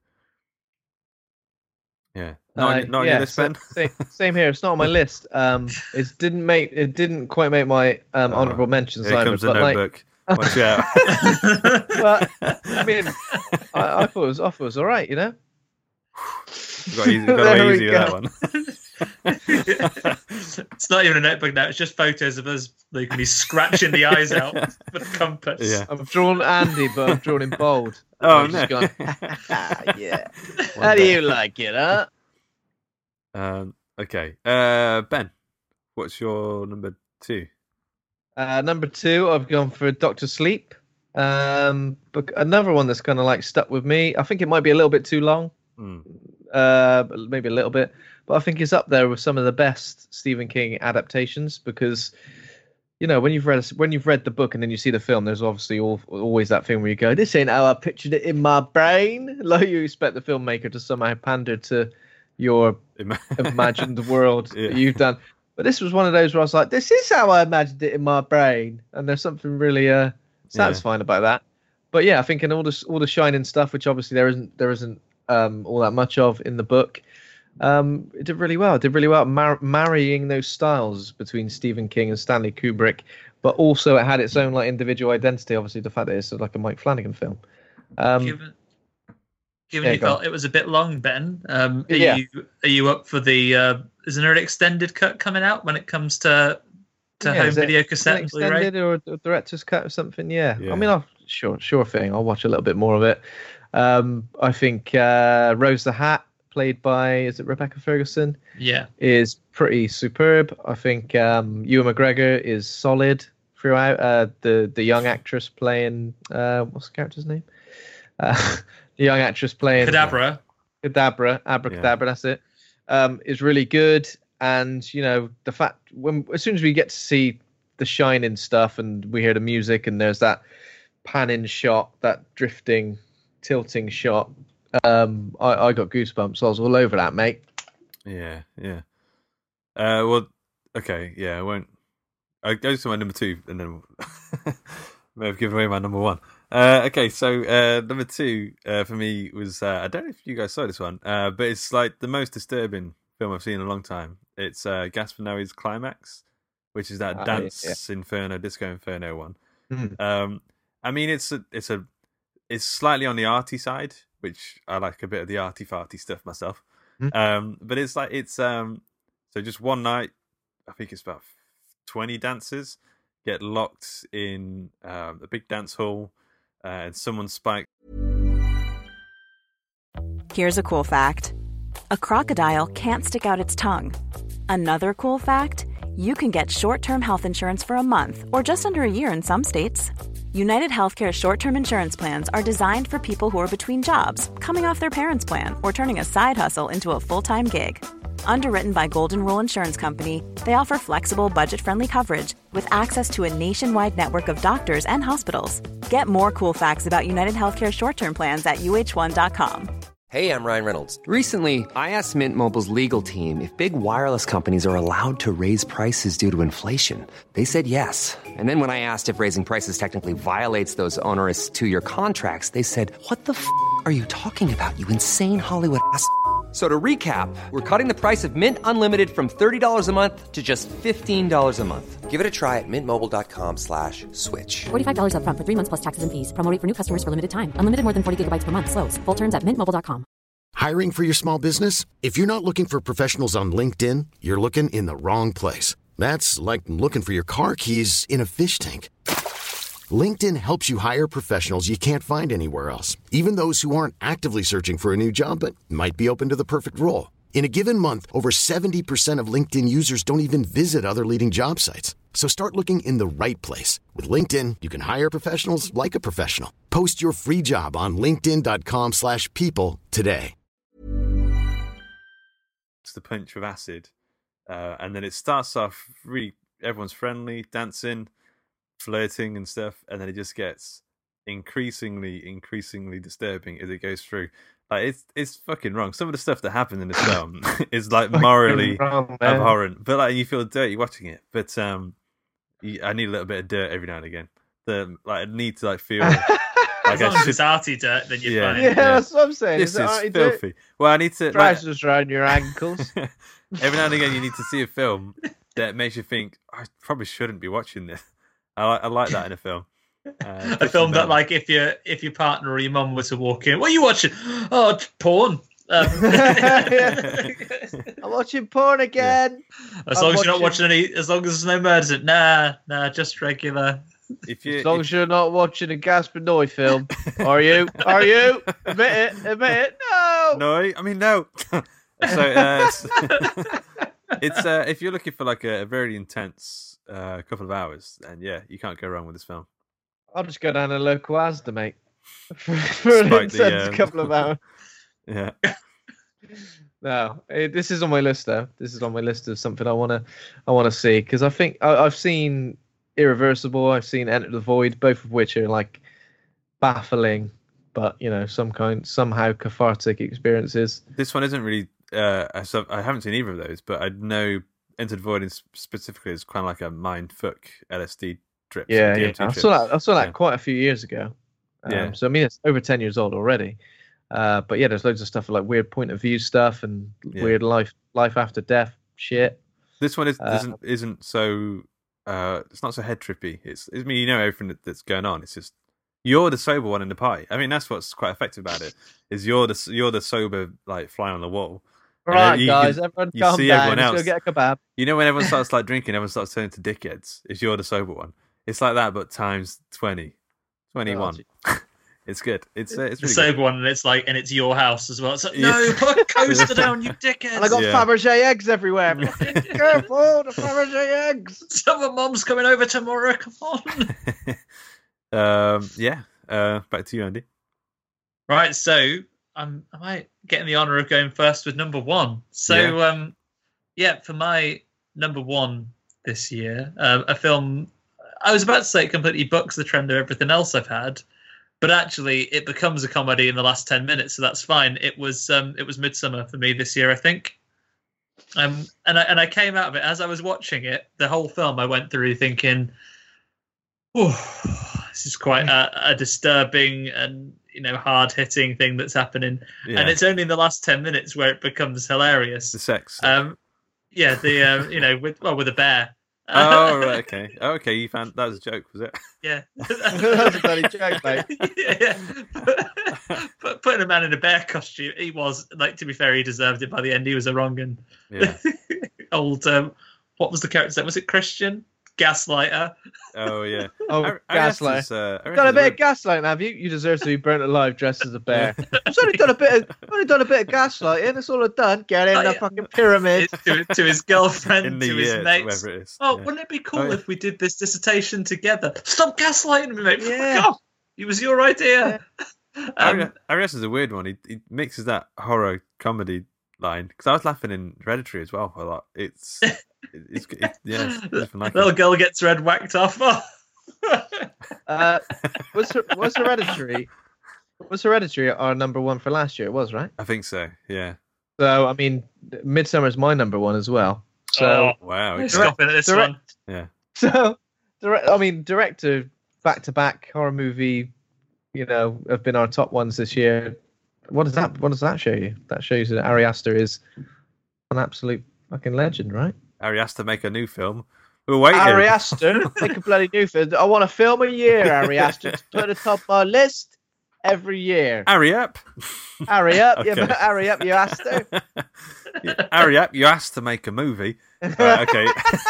Yeah. Not on your list, Ben? Same here. It's not on my list. It didn't quite make my honourable mentions here either. Comes the notebook. Watch out. But I mean, I thought it was all right, Got away easy with that one. It's not even a notebook now. It's just photos of us. They can be scratching the eyes out with a compass. Yeah. I've drawn Andy, but I've drawn in bold. Oh no! Gone, yeah. How do you like it, huh? Okay. Ben, what's your number 2? Number 2, I've gone for Dr. Sleep. But another one that's kind of like stuck with me. I think it might be a little bit too long. Maybe a little bit, but I think it's up there with some of the best Stephen King adaptations because, when you've read the book and then you see the film, there's obviously always that thing where you go, "This ain't how I pictured it in my brain." Like you expect the filmmaker to somehow pander to your imagined world that you've done. But this was one of those where I was like, "This is how I imagined it in my brain," and there's something really satisfying about that. But yeah, I think in all the Shining stuff, which obviously there isn't all that much of in the book, it did really well. It did really well marrying those styles between Stephen King and Stanley Kubrick, but also it had its own like individual identity. Obviously, the fact that it's sort of like a Mike Flanagan film. Given you felt it was a bit long, Ben, are you up for the? Is there an extended cut coming out when it comes to home video cassette and Blu-ray? Extended or director's cut or something? Yeah. I mean, sure thing. I'll watch a little bit more of it. I think Rose the Hat, played by, is it Rebecca Ferguson? Yeah. Is pretty superb. I think Ewan McGregor is solid throughout. The young actress playing, what's the character's name? The young actress playing... Abracadabra, that's it. Is really good. And, the fact, as soon as we get to see the Shining stuff and we hear the music and there's that panning shot, that drifting... tilting shot, I got goosebumps. I was all over that, mate. Yeah. Well, okay, yeah, I won't. I'll go to my number 2 and then may have given away my number 1. Okay, so number 2 for me was I don't know if you guys saw this one, but it's like the most disturbing film I've seen in a long time. It's Gaspar Noé's Climax. which is that Dance Inferno, Disco Inferno one. I mean, it's slightly on the arty side, which I like a bit of the arty farty stuff myself. But it's so just one night, I think it's about 20 dancers get locked in a big dance hall, and someone spikes. Here's a cool fact. A crocodile can't stick out its tongue. Another cool fact, you can get short-term health insurance for a month or just under a year in some states. United Healthcare short-term insurance plans are designed for people who are between jobs, coming off their parents' plan, or turning a side hustle into a full-time gig. Underwritten by Golden Rule Insurance Company, they offer flexible, budget-friendly coverage with access to a nationwide network of doctors and hospitals. Get more cool facts about United Healthcare short-term plans at uh1.com. Hey, I'm Ryan Reynolds. Recently, I asked Mint Mobile's legal team if big wireless companies are allowed to raise prices due to inflation. They said yes. And then when I asked if raising prices technically violates those onerous 2-year contracts, they said, "What the f*** are you talking about, you insane Hollywood ass?" So to recap, we're cutting the price of Mint Unlimited from $30 a month to just $15 a month. Give it a try at mintmobile.com/switch. $45 up front for 3 months plus taxes and fees. Promo rate for new customers for limited time. Unlimited more than 40 gigabytes per month. Slows full terms at mintmobile.com. Hiring for your small business? If you're not looking for professionals on LinkedIn, you're looking in the wrong place. That's like looking for your car keys in a fish tank. LinkedIn helps you hire professionals you can't find anywhere else, even those who aren't actively searching for a new job but might be open to the perfect role. In a given month, over 70% of LinkedIn users don't even visit other leading job sites. So start looking in the right place. With LinkedIn, you can hire professionals like a professional. Post your free job on linkedin.com/people today. It's the punch of acid. And then it starts off really, everyone's friendly, dancing, flirting and stuff, and then it just gets increasingly disturbing as it goes through. Like it's fucking wrong. Some of the stuff that happened in this film is like morally abhorrent, but like you feel dirty watching it. But I need a little bit of dirt every now and again. I need to feel like as long as it's arty dirt, then you're fine. Yeah, that's what I'm saying. This is filthy. Dirt? Well, I need to trousers around your ankles. Every now and again, you need to see a film that makes you think, I probably shouldn't be watching this. I like that in a film. A film that, like, if your partner or your mum were to walk in, what are you watching? Oh, porn. I'm watching porn again. Yeah. As long as you're not watching as long as there's no murders. Nah, just regular. As long as you're not watching a Gaspar Noé film, are you? Are you? Admit it. No. No. So it's if you're looking for like a very intense couple of hours, then yeah, you can't go wrong with this film. I'll just go down to a local Asda, mate, for an intense couple of hours. Yeah. No, this is on my list though. This is on my list of something I wanna see, because I think I've seen Irreversible, I've seen Enter the Void, both of which are like baffling, but somehow cathartic experiences. This one isn't really. I haven't seen either of those, but I know Enter the Void specifically is kind of like a mind fuck LSD trip. Yeah. I saw that quite a few years ago. So I mean, it's over 10 years old already. But yeah, there's loads of stuff like weird point of view stuff and weird life after death shit. This one isn't so. It's not so head trippy. Everything that's going on. It's just you're the sober one in the party. I mean, that's what's quite effective about it. Is you're the sober like fly on the wall. All right, guys, everyone calm down. Let's go get a kebab. You know when everyone starts like drinking, everyone starts turning to dickheads. Is you're the sober one. It's like that, but times 20, 21. It's good. It's really the sober one, and it's your house as well. It's like, no, put coaster down, you dickhead. And I got Fabergé eggs everywhere. Careful, the Fabergé eggs. Some mom's coming over tomorrow. Come on. Back to you, Andy. Right, so am I getting the honour of going first with number one? So, for my number one this year, a film. I was about to say it completely bucks the trend of everything else I've had. But actually, it becomes a comedy in the last 10 minutes, so that's fine. It was Midsommar for me this year, I think. And I came out of it as I was watching it. The whole film, I went through thinking, this is quite a disturbing and hard hitting thing that's happening. Yeah. And it's only in the last 10 minutes where it becomes hilarious. The sex. with a bear. Oh, right, okay. Okay, you found that was a joke, was it? Yeah. That was a bloody joke, mate. Yeah. But putting a man in a bear costume, he was, like, to be fair, he deserved it by the end. He was a wrong un. Yeah. Old, what was the character's name? Was it Christian? Gaslighter. Oh, yeah. Oh, Gaslighter. Ari Got a Aster's bit of gaslighting, have you? You deserve to be burnt alive dressed as a bear. I've only done a bit of gaslighting. That's all I've done. Get in the fucking pyramid. To his girlfriend, in the to his year, mates. whatever it is. Oh, Yeah. wouldn't it be cool Oh, yeah. if we did this dissertation together? Stop gaslighting me, mate. Yeah. Fuck off. It was your idea. Ari Aster's a weird one. He mixes that horror comedy line because I was laughing in Hereditary as well a lot. It's yeah. It's like Little girl gets her head whacked off. Was Hereditary? Was Hereditary our number one for last year? It was, right? I think so. Yeah. So I mean, Midsummer is my number one as well. So Wow. I'm Okay. stopping at this one. Yeah. So, director back-to-back horror movie, have been our top ones this year. What does that show you? That shows you that Ari Aster is an absolute fucking legend, right? Ari Aster make a new film. We're waiting. Ari Aster, make a bloody new film. I want a film a year, Ari Aster, to put at the top of our list every year. Hurry up. Hurry up, Okay. yeah, hurry up, you Aster. Hurry up. You asked to make a movie. Okay.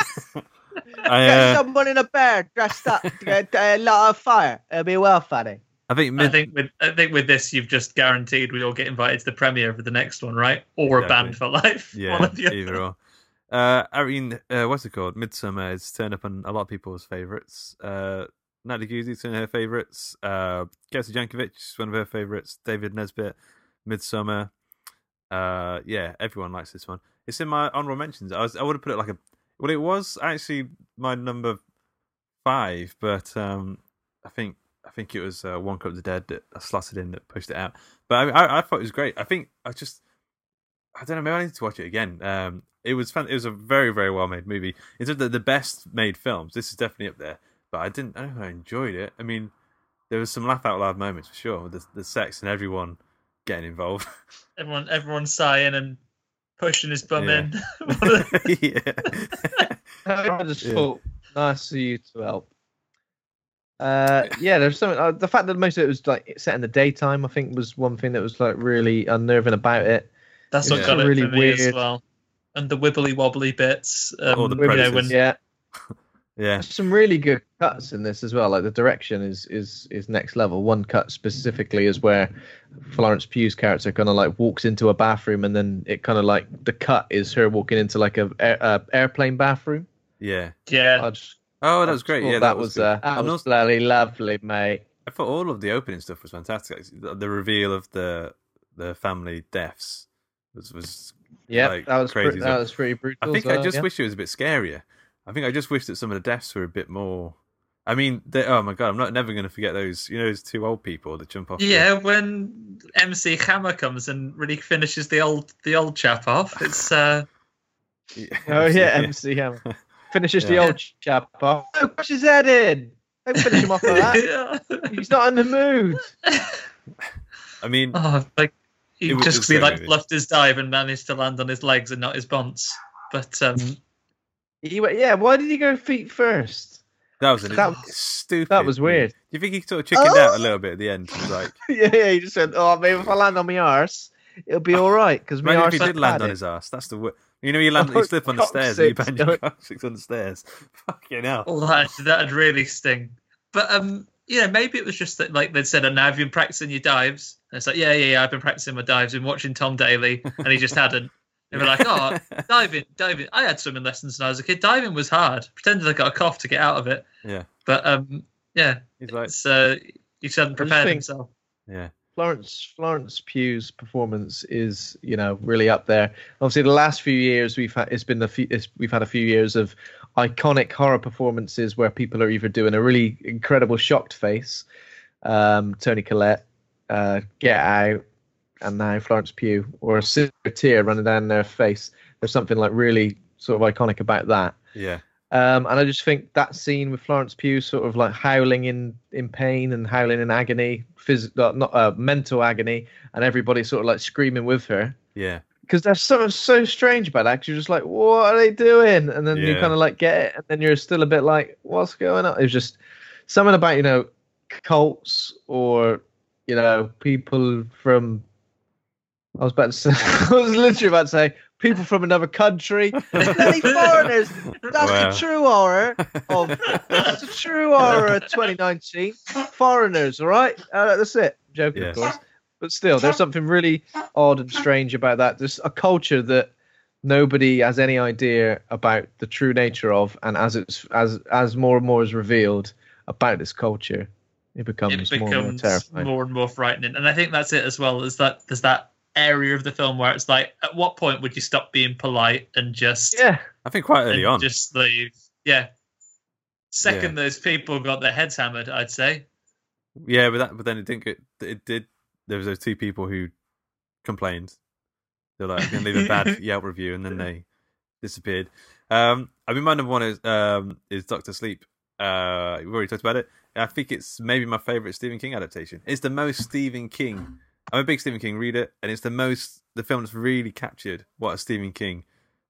Get someone in a bear dressed up to get a lot of fire. It'll be well funny. I think I think with this, you've just guaranteed we'll all get invited to the premiere of the next one, right? Or Exactly. banned for life. Yeah, One of the either other. or. I mean, what's it called? Midsummer has turned up on a lot of people's favourites. Natalie Guzzi's one of her favourites. Kelsey Jankovic is one of her favourites. David Nesbitt, Midsummer. Yeah, everyone likes this one. It's in my honourable mentions. I would have put it like well, it was actually my number 5, but I think it was One Cut of the Dead that I slotted in that pushed it out. But I thought it was great. I think I don't know. Maybe I need to watch it again. It was fun. It was a very, very well made movie. It's the best made films. This is definitely up there. But I don't know if I enjoyed it. I mean, there was some laugh out loud moments for sure. With the sex and everyone getting involved. Everyone sighing and pushing his bum Yeah. in. Yeah. I just thought, nice of you to help. Yeah, there's something. The fact that most of it was like set in the daytime, I think, was one thing that was like really unnerving about it. That's It what was got it really for me as weird. well. And the wibbly wobbly bits. All the you know, predators. when Yeah, Yeah. there's some really good cuts in this as well. Like the direction is next level. One cut specifically is where Florence Pugh's character kind of like walks into a bathroom, and then it kind of like the cut is her walking into like a airplane bathroom. Yeah. yeah, Oh, that was great. Yeah, that was good. that And was also- bloody lovely, mate. I thought all of the opening stuff was fantastic. The reveal of the family deaths was Yeah, like, that was crazy. that was pretty brutal. I think as well, I just yeah. wish it was a bit scarier. I think I just wish that some of the deaths were a bit more. I mean, oh my god, I'm never going to forget those. You know, those 2 old people that jump off. yeah. When MC Hammer comes and really finishes the old chap off, it's Oh yeah, MC Hammer finishes the Yeah. old chap off. Oh, push his head in. Don't finish him off like that. He's not in the mood. I mean, oh, like he It was- just it's be so like moving. fluffed his dive and managed to land on his legs and not his bonds. But He went, yeah. Why did he go feet first? that was stupid. that was weird. Do you think he sort of chickened out a little bit at the end? He was like, Yeah, he just said, "Oh, maybe if I land on my arse, it'll be all right." Because my imagine arse if he did land on his ass. That's the word. You know, you Oh, slip on the stairs and you bang your coccyx. coccyx on the stairs. Fucking hell. oh, that'd really sting. But yeah, maybe it was just that like they'd said, "Oh, now have you been practicing your dives?" And it's like, yeah, I've been practicing my dives. Been watching Tom Daly, and he just hadn't. They were like, "Oh, diving. I had swimming lessons when I was a kid. Diving was hard. Pretended I got a cough to get out of it." Yeah. But yeah, He's like, it's he hadn't prepared think- himself. yeah. Florence Pugh's performance is, really up there. Obviously, the last few years we've had a few years of iconic horror performances where people are either doing a really incredible shocked face, Toni Collette, Get Out, and now Florence Pugh, or a silver tear running down their face. There's something like really sort of iconic about that. Yeah. And I just think that scene with Florence Pugh sort of like howling in pain and howling in agony, mental agony, and everybody sort of like screaming with her, Yeah. because there's something so strange about that. Because you're just like, what are they doing? And then you kind of like get it, and then you're still a bit like, what's going on? It was just something about cults or people from. I was literally about to say people from another country. Any foreigners? That's the true horror that's the true horror of 2019. Foreigners, all right? That's it. Joking, of course. But still, there's something really odd and strange about that. There's a culture that nobody has any idea about the true nature of, and as more and more is revealed about this culture, it becomes more and more terrifying. More and more frightening. And I think that's it as well. Is that there's that area of the film where it's like, at what point would you stop being polite and just? Yeah, I think quite early on. Just leave. Yeah. Second, those people got their heads hammered, I'd say. Yeah, but then it didn't get. It did. There was those two people who complained. They're like, going to leave a bad Yelp review, and then they disappeared. I mean, my number one is Doctor Sleep. We've already talked about it. I think it's maybe my favorite Stephen King adaptation. It's the most Stephen King. I'm a big Stephen King reader, and it's the film that's really captured what a Stephen King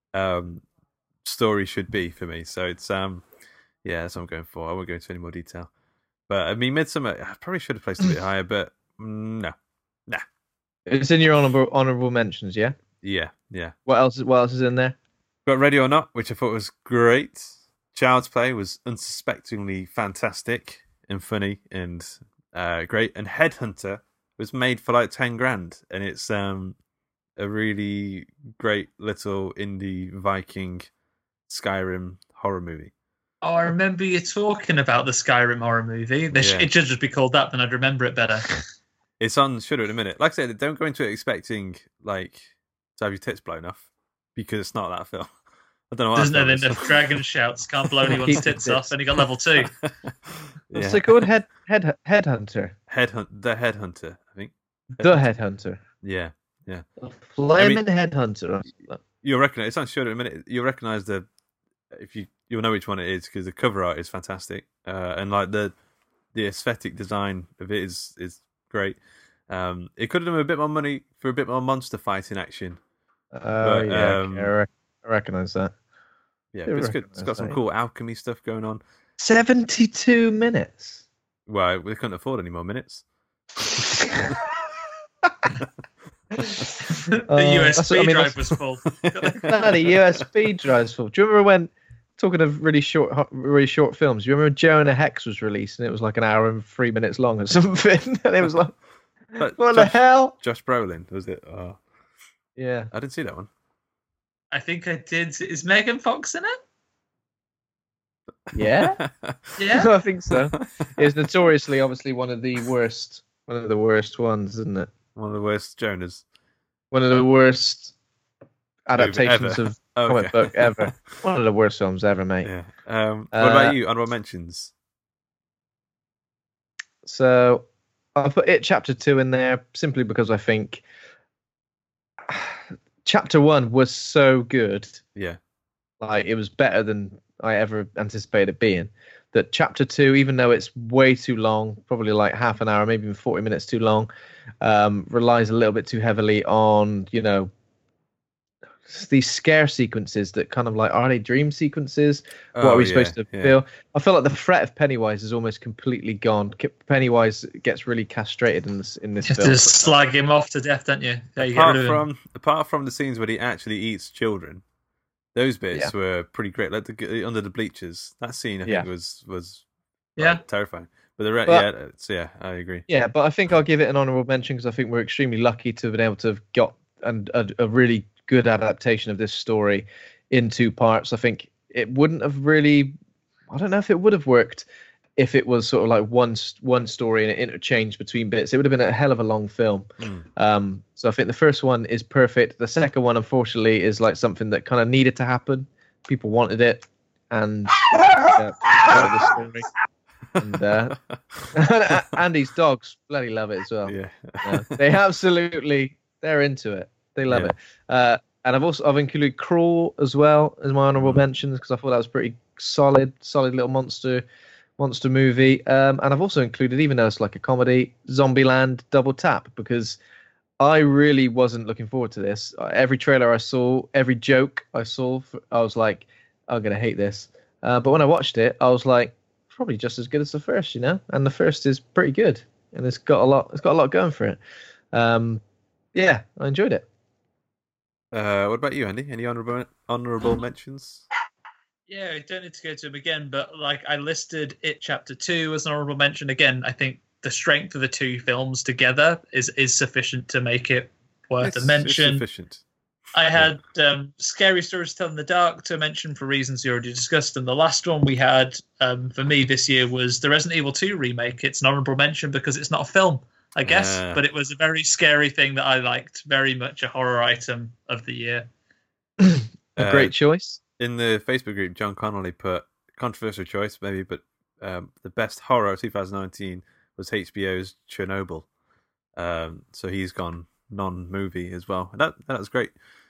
story should be for me. So it's that's what I'm going for. I won't go into any more detail. But I mean, Midsommar, I probably should have placed it a bit higher, but no. Nah. It's in your honorable mentions, yeah? Yeah. What else is in there? Got Ready or Not, which I thought was great. Child's Play was unsuspectingly fantastic and funny and great. And Headhunter was made for like 10 grand, and it's a really great little indie Viking Skyrim horror movie. Oh, I remember you talking about the Skyrim horror movie. It should just be called that, then I'd remember it better. It's on Shudder in a minute. Like I said, don't go into it expecting like to have your tits blown off, because it's not that film. I don't know. There's no enough dragon shouts. Can't blow anyone's tits off, and he got level 2. What's it called? Headhunter. The Headhunter, I think. The Headhunter. Yeah. Flaming Headhunter. You'll recognize it's on Shudder in a minute. You'll recognize you'll know which one it is, because the cover art is fantastic, and like the aesthetic design of it is great. It could have done a bit more money for a bit more monster fighting action. I recognize that. Yeah, but it's good. It's got some cool alchemy stuff going on. 72 minutes. Well, we couldn't afford any more minutes. The USB drive was full. The USB drive's full. Do you remember when, talking of really short films, do you remember Jonah Hex was released and it was like an hour and 3 minutes long or something? And it was like, what the hell? Josh Brolin, was it? Oh. Yeah. I didn't see that one. I think I did. Is Megan Fox in it? Yeah. Yeah. I think so. It's notoriously, obviously, one of the worst ones, isn't it? One of the worst Jonahs. One of the worst adaptations of comic book ever. One of the worst films ever, mate. Yeah. What about you? Honorable mentions. So I'll put It Chapter 2 in there simply because I think Chapter 1 was so good. Yeah. Like, it was better than I ever anticipated it being. That Chapter 2, even though it's way too long, probably like half an hour, maybe even 40 minutes too long, relies a little bit too heavily on, these scare sequences that kind of like, are they dream sequences? What are we supposed to feel? I feel like the threat of Pennywise is almost completely gone. Pennywise gets really castrated in this film. Just slag him off to death, don't you? Apart from the scenes where he actually eats children, those bits were pretty great. Like under the bleachers, that scene I think was terrifying. But the rest, I agree. Yeah, but I think I'll give it an honourable mention because I think we're extremely lucky to have been able to have got a really good adaptation of this story in 2 parts. I think it wouldn't have really, I don't know if it would have worked if it was sort of like one story and it interchanged between bits. It would have been a hell of a long film. So I think the first one is perfect. The second one, unfortunately, is like something that kind of needed to happen. People wanted it, and the story. And Andy's dogs bloody love it as well. They absolutely, they're into it. They love it. And I've included Crawl as well as my honorable mentions because I thought that was pretty solid little monster movie. And I've also included, even though it's like a comedy, Zombieland Double Tap, because I really wasn't looking forward to this. Every trailer I saw, every joke I saw, I was like, I'm going to hate this. But when I watched it, I was like, probably just as good as the first, And the first is pretty good. And it's got a lot going for it. Yeah, I enjoyed it. What about you, Andy? Any honorable mentions? Yeah, I don't need to go to them again, but like I listed It Chapter 2 as an honorable mention. Again, I think the strength of the two films together is sufficient to make it worth a mention. It's sufficient. I had Scary Stories to Tell in the Dark to mention for reasons you already discussed. And the last one we had for me this year was the Resident Evil 2 remake. It's an honorable mention because it's not a film, I guess, but it was a very scary thing that I liked. Very much a horror item of the year. A great choice. In the Facebook group, John Connolly put, controversial choice maybe, but the best horror of 2019 was HBO's Chernobyl. So he's gone non-movie as well. And that was great.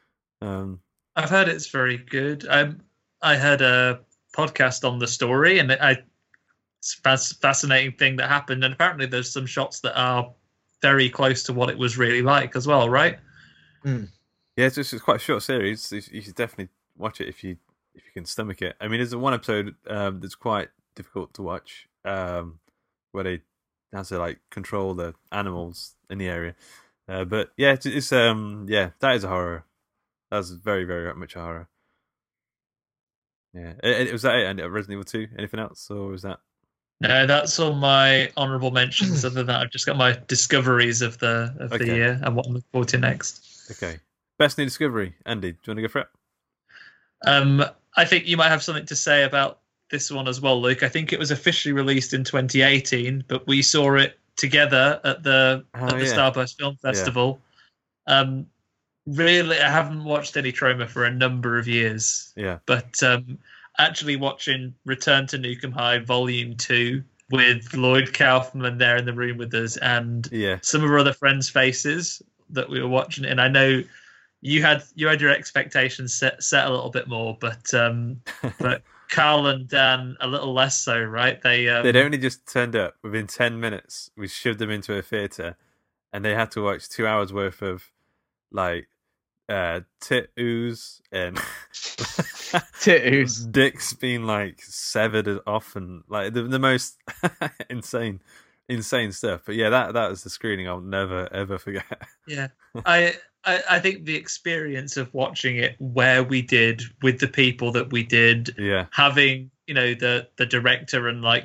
I've heard it's very good. I heard a podcast on the story, and it's a fascinating thing that happened. And apparently there's some shots that are very close to what it was really like as well, right? Yeah, it's quite a short series. You should definitely watch it if you can stomach it. I mean, there's one episode that's quite difficult to watch, where they have to like control the animals in the area. But yeah, that is a horror. That was very, very much a horror. Yeah, was that it? And Resident Evil 2. Anything else, or was that? No, that's all my honourable mentions. Other than that, I've just got my discoveries of the year and what I'm looking forward to next. Okay, best new discovery, Andy. Do you want to go for it? I think you might have something to say about this one as well, Luke. I think it was officially released in 2018, but we saw it together at the Starburst Film Festival. Yeah. Really, I haven't watched any Troma for a number of years. Yeah. But actually watching Return to Nukem High Volume 2 with Lloyd Kaufman there in the room with us and some of our other friends' faces that we were watching. And I know you had your expectations set a little bit more, but Carl and Dan a little less so, right? They'd only just turned up within 10 minutes. We shoved them into a theatre, and they had to watch 2 hours worth of like tit ooze and tit ooze, dicks being like severed off, and like the most insane stuff. But yeah, that was the screening I'll never ever forget. Yeah, I think the experience of watching it where we did with the people that we did, having the director and I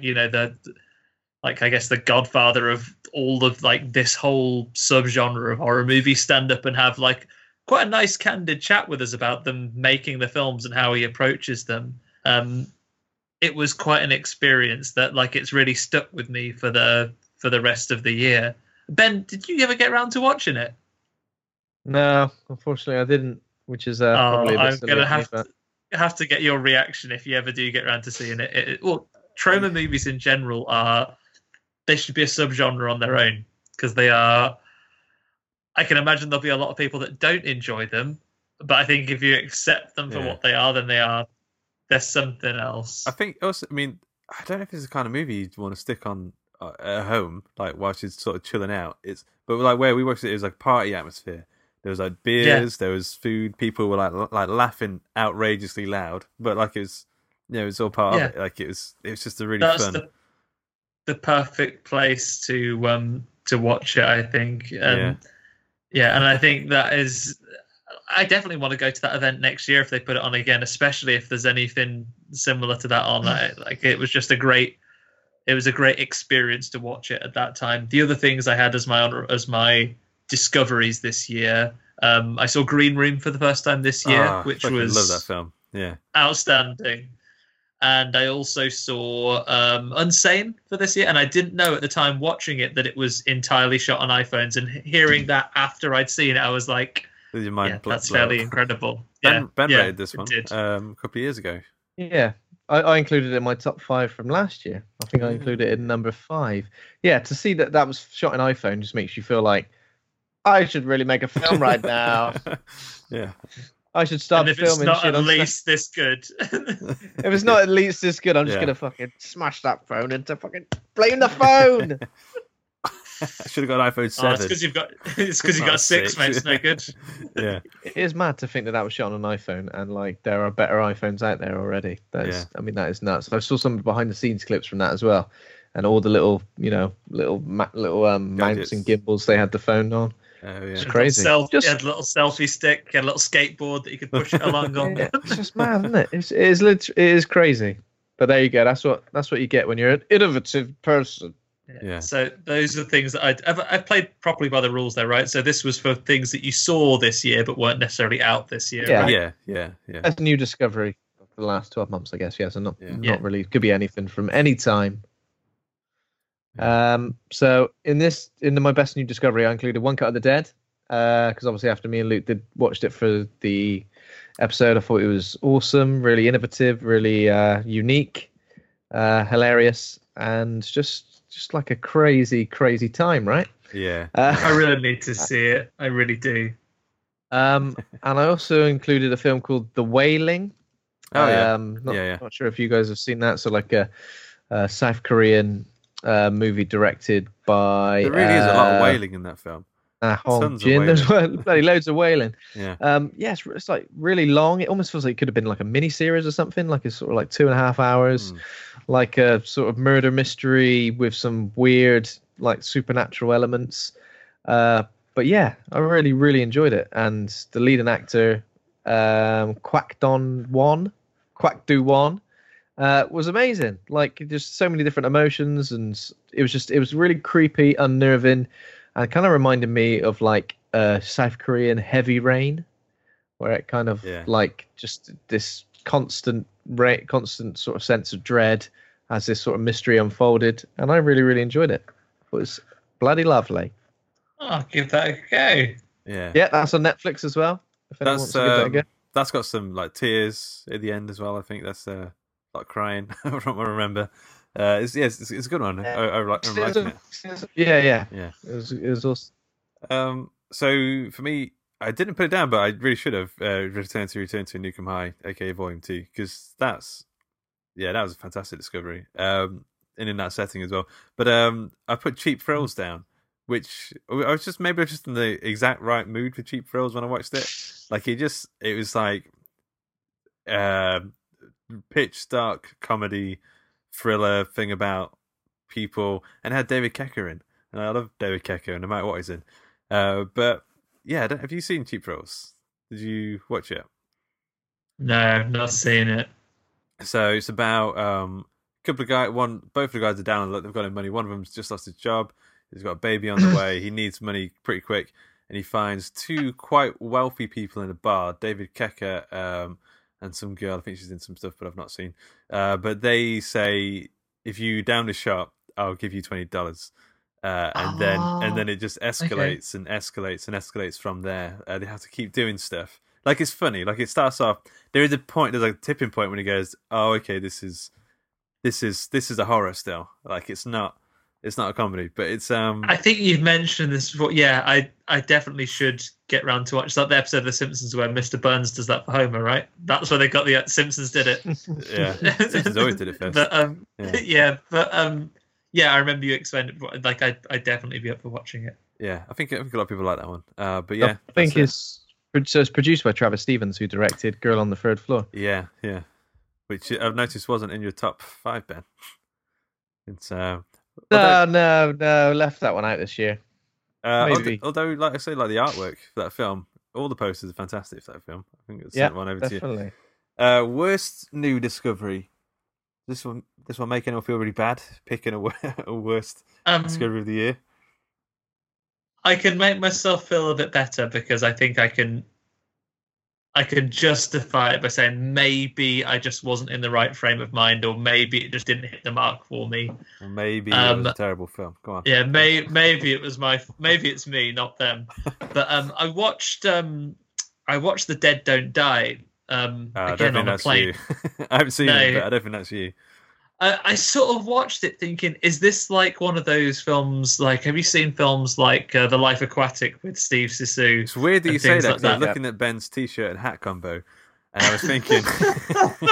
guess the godfather of all of like this whole subgenre of horror movie stand up and have like quite a nice candid chat with us about them making the films and how he approaches them. It was quite an experience that like it's really stuck with me for the rest of the year. Ben, did you ever get around to watching it? No, unfortunately I didn't, which is probably a bit I'm going to have to get your reaction if you ever do get around to seeing it. Well, Troma movies in general they should be a subgenre on their own because they are. I can imagine there'll be a lot of people that don't enjoy them, but I think if you accept them for what they are, then they're something else. I think also, I mean, I don't know if it's the kind of movie you'd want to stick on at home, like while she's sort of chilling out. But like where we watched it was like party atmosphere. There was like beers, there was food. People were like laughing outrageously loud, but like it was all part of it. Like it was just a really fun. The perfect place to watch it, I think. And I think that is. I definitely want to go to that event next year if they put it on again, especially if there's anything similar to that on. Like it was just a great experience to watch it at that time. The other things I had as my discoveries this year, I saw Green Room for the first time this year, which was love that film. Yeah, outstanding. And I also saw Unsane for this year, and I didn't know at the time watching it that it was entirely shot on iPhones. And hearing that after I'd seen it, I was like, that's fairly incredible. Ben rated this one a couple of years ago. Yeah, I included it in my top 5 from last year. I think I included it in number 5. Yeah, to see that was shot in iPhone just makes you feel like I should really make a film right now. Yeah. I should start filming. If it's not at least this good. If it's not at least this good, I'm just going to fucking smash that phone into fucking blame the phone. I should have got an iPhone 7. It's because you've got a 6, mate. It's no good. Yeah. It is mad to think that was shot on an iPhone, and like there are better iPhones out there already. I mean, that is nuts. I saw some behind the scenes clips from that as well, and all the little mounts and gimbals they had the phone on. Oh, yeah. It's crazy. You had a little selfie stick, you had a little skateboard that you could push it along on. Yeah, it's just mad, isn't it? It is crazy. But there you go. That's what you get when you're an innovative person. Yeah. So those are things that I played properly by the rules there, right? So this was for things that you saw this year but weren't necessarily out this year. Yeah, right? Yeah. That's a new discovery for the last 12 months, I guess. Yeah, so not really. Could be anything from any time. So in my best new discovery, I included One Cut of the Dead, because obviously after me and Luke watched it for the episode, I thought it was awesome, really innovative, really unique, hilarious, and just like a crazy time, right? Yeah. I really need to see it. I really do. And I also included a film called The Wailing. Oh yeah. Not sure if you guys have seen that. So like a South Korean movie directed by. There really is a lot of wailing in that film. Hong Jin. There's bloody loads of wailing. Yeah. It's like really long. It almost feels like it could have been like a mini series or something. Like it's sort of like 2.5 hours, like a sort of murder mystery with some weird like supernatural elements. But yeah, I really, really enjoyed it. And the leading actor, Kwak Do Won, was amazing. Like just so many different emotions, and it was really creepy, unnerving. And kind of reminded me of like South Korean Heavy Rain, where it kind of like just this constant sort of sense of dread as this sort of mystery unfolded. And I really, really enjoyed it. It was bloody lovely. I'll give that a go. Yeah, that's on Netflix as well. If anyone wants to give that a go. That's got some like tears at the end as well. I think that's like crying from what I remember. It's a good one. I'm liking it. Yeah. It was awesome. So for me, I didn't put it down, but I really should have Return to Nukem High, aka Volume 2, because that was a fantastic discovery. And in that setting as well. But I put Cheap Thrills down, which I was just in the exact right mood for Cheap Thrills when I watched it. Like it was like pitch dark comedy thriller thing about people, and it had David Koechner in, and I love David Koechner no matter what he's in. But yeah, have you seen Cheap Thrills? Did you watch it? No, not seen it. So it's about couple of guys. Both of the guys are down on luck. They've got no money. One of them's just lost his job. He's got a baby on the way. He needs money pretty quick, and he finds two quite wealthy people in a bar. David Koechner and some girl. I think she's in some stuff, but I've not seen. But they say, if you down the shop, I'll give you $20. And then it just escalates and escalates and escalates from there. They have to keep doing stuff. Like it's funny. Like it starts off. There's a tipping point when he goes, "Oh, okay, this is a horror still. Like it's not a comedy, but it's I think you've mentioned this before. Yeah, I definitely should get round to watch that. The episode of The Simpsons where Mr. Burns does that for Homer, right? That's where they got the Simpsons did it. Yeah, Simpsons always did it first. But I remember you explaining it. Like I'd definitely be up for watching it. Yeah, I think a lot of people like that one. But yeah, I think it's produced by Travis Stevens, who directed Girl on the Third Floor. Yeah. Which I've noticed wasn't in your top 5, Ben. It's no, left that one out this year. Maybe. Although, like I say, like the artwork for that film, all the posters are fantastic for that film. I think it's sent one over definitely. To you. Worst new discovery. This one make anyone feel really bad? Picking a worst discovery of the year. I can make myself feel a bit better because I think I can justify it by saying maybe I just wasn't in the right frame of mind, or maybe it just didn't hit the mark for me. Or maybe it was a terrible film. Go on. Yeah, maybe it was maybe it's me, not them. But I watched The Dead Don't Die again on a plane. I haven't seen it, but I don't think that's you. I sort of watched it thinking, is this like one of those films? Like, have you seen films like The Life Aquatic with Steve Zissou? It's weird that you say that. Like I'm looking at Ben's t-shirt and hat combo, and I was thinking,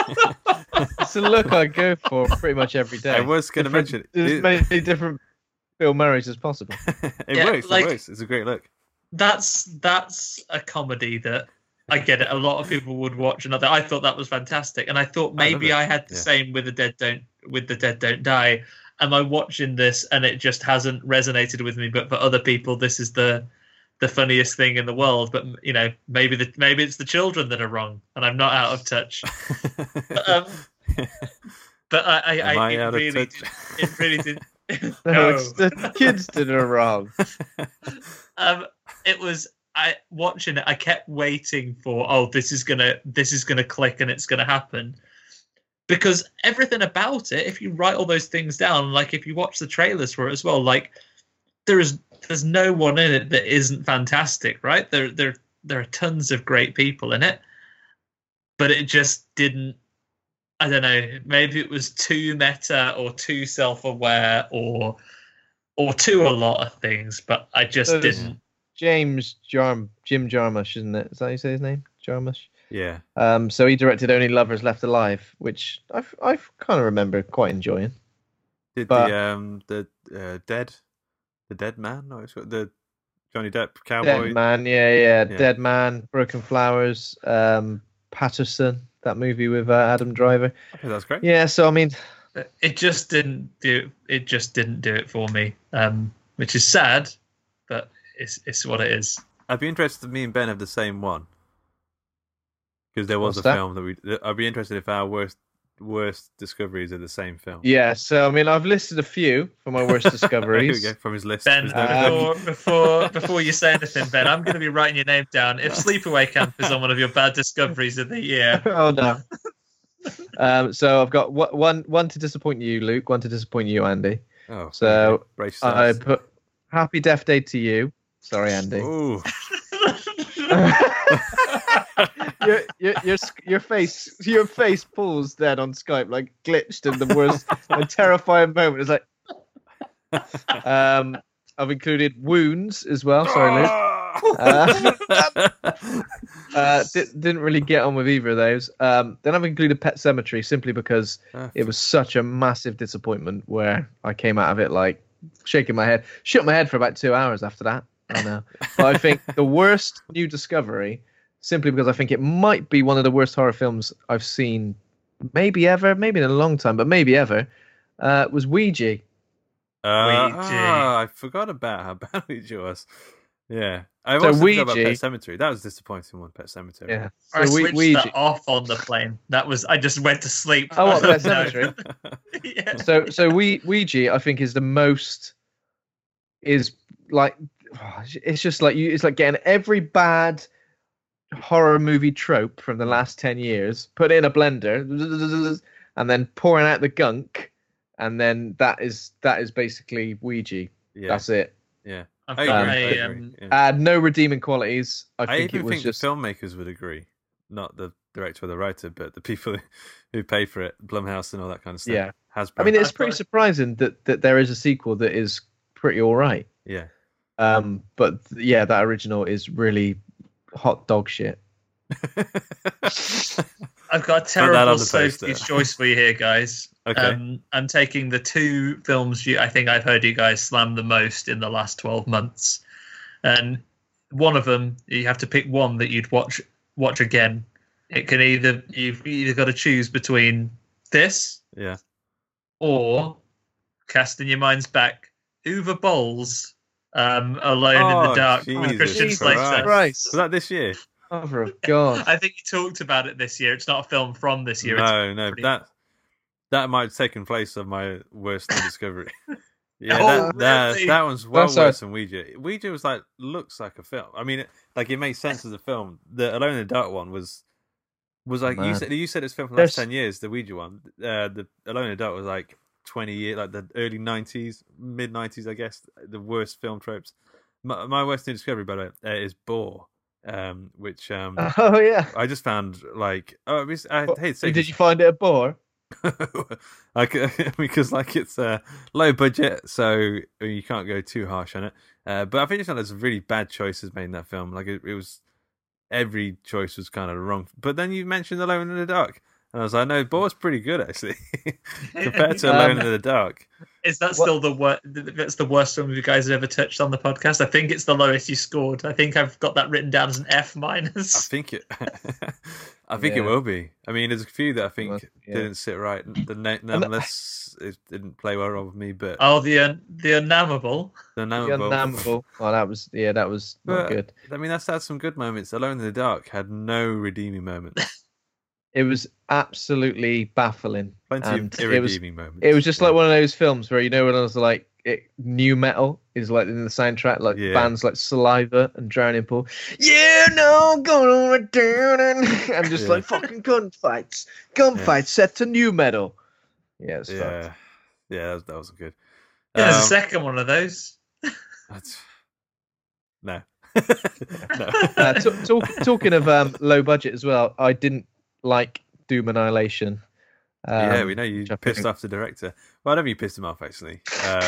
it's a look I go for pretty much every day. I was going to mention there's many different Bill Murray's as possible. It works. It works. It's a great look. That's a comedy that I get it. A lot of people would watch another. I thought that was fantastic, and I thought maybe I had the same with the Dead Don't Die. Am I watching this and it just hasn't resonated with me? But for other people, this is the funniest thing in the world. But maybe it's the children that are wrong, and I'm not out of touch. But it really did. No, it's the kids that are wrong. It was watching it. I kept waiting for this is gonna click and it's gonna happen, because everything about it. If you write all those things down, like if you watch the trailers for it as well, like there's no one in it that isn't fantastic, right? There are tons of great people in it, but it just didn't. I don't know. Maybe it was too meta or too self-aware or too a lot of things. But I just didn't. Jim Jarmusch, isn't it? Is that how you say his name? Jarmusch. Yeah. So he directed Only Lovers Left Alive, which I kind of remember quite enjoying. Did the Dead Man? No, it's got the Johnny Depp cowboy. Dead Man, yeah. Dead Man, Broken Flowers, Patterson. That movie with Adam Driver. Okay, that's great. Yeah, so I mean, it just didn't do it for me, which is sad, but it's what it is. I'd be interested if me and Ben have the same one, because there was film that I'd be interested if our worst discoveries are the same film. Yeah, so I mean, I've listed a few for my worst discoveries. Here we go, from his list. Ben, before you say anything, Ben, I'm going to be writing your name down. If Sleepaway Camp is on one of your bad discoveries of the year. Oh no. So I've got one to disappoint you, Luke. One to disappoint you, Andy. Oh, so I put Happy Death Day to You. Sorry, Andy. Ooh. your face pulls then on Skype, like glitched in the worst and terrifying moment. It's like I've included Wounds as well. Sorry, Liz. Didn't really get on with either of those. Then I've included Pet Sematary simply because it was such a massive disappointment where I came out of it like shaking my head, shook my head for about 2 hours after that. I know, but I think the worst new discovery, simply because I think it might be one of the worst horror films I've seen, maybe ever, maybe in a long time, but maybe ever, was Ouija. I forgot about how bad Ouija was. Yeah, I also forgot about Pet Sematary. That was a disappointing one, Pet Sematary. Yeah, so I switched that off on the plane. I just went to sleep. Oh, what, Pet Sematary? Yeah. So Ouija, I think, is the most. Is like, it's just like you. It's like getting every bad horror movie trope from the last 10 years, put it in a blender, and then pouring out the gunk, and then that is basically Ouija. Yeah. That's it. Yeah. No redeeming qualities. I think even it was think just the filmmakers would agree, not the director or the writer, but the people who pay for it, Blumhouse and all that kind of stuff. Yeah. Hasbro. I mean, it's pretty surprising that there is a sequel that is pretty all right. Yeah. But yeah, that original is really hot dog shit. I've got a terrible Sophie's choice for you here, guys. Okay. I'm taking the two films I think I've heard you guys slam the most in the last 12 months. And one of them, you have to pick one that you'd watch again. It can you've either got to choose between this, yeah, or casting your minds back, Uwe Boll's Alone in the Dark with Christian Slater. Was that this year? Oh, for God. I think you talked about it this year. It's not a film from this year. No, that might have taken place of my worst discovery. Yeah, really? that one's worse than Ouija. Ouija was looks like a film. I mean, it makes sense as a film. The Alone in the Dark one was like you said it's film for the last 10 years. The Ouija one, the Alone in the Dark was like 20 years, like the early 90s, mid 90s, I guess. The worst film tropes. My worst new discovery, by the way, is Boar. Which oh yeah, I just found like I hate saying. Did you find it a bore? Because it's low budget, so you can't go too harsh on it. But I think there's really bad choices made in that film. Like it was, every choice was kind of wrong. But then you mentioned Alone in the Dark, and I was like, no, Boar's pretty good actually compared to Alone in the Dark. Is that still the worst? That's the worst film you guys have ever touched on the podcast. I think it's the lowest you scored. I think I've got that written down as an F-. I think it. I think it will be. I mean, there's a few that I think didn't sit right. The Nameless it didn't play well with me, but the Unnameable. The Unnameable. Oh, that was not good. I mean, that's had some good moments. Alone in the Dark had no redeeming moments. It was absolutely baffling. Plenty of irredeeming moments. It was just like one of those films where, when I was like, new metal is like in the soundtrack, like bands like Saliva and Drowning Pool. Yeah, no, gonna return. I'm just like fucking gunfights set to new metal. Yeah, it's fucked. Yeah, that was good. Yeah, there's a second one of those. No. Talking of low budget as well, I didn't like Doom Annihilation. We know you pissed off the director. Well, I never you pissed him off, actually.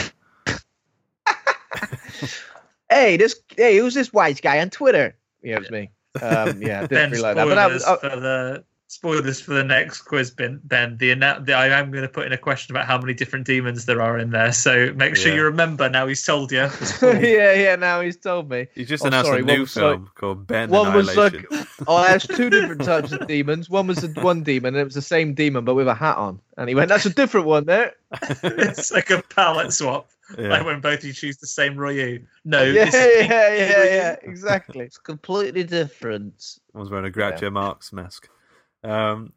Hey, who's this white guy on Twitter? Yeah, it was me. Didn't really like that. But spoilers for the next quiz, Ben. I am going to put in a question about how many different demons there are in there. So make sure you remember. Now he's told you. Now he's told me. He just announced a new film called Ben One Annihilation. was like, there's two different types of demons. One was one demon, and it was the same demon but with a hat on. And he went, "That's a different one there." It's like a palette swap. Like when both you choose the same Ryu. No. Yeah, exactly. It's completely different. One's wearing a Groucho Marx mask. So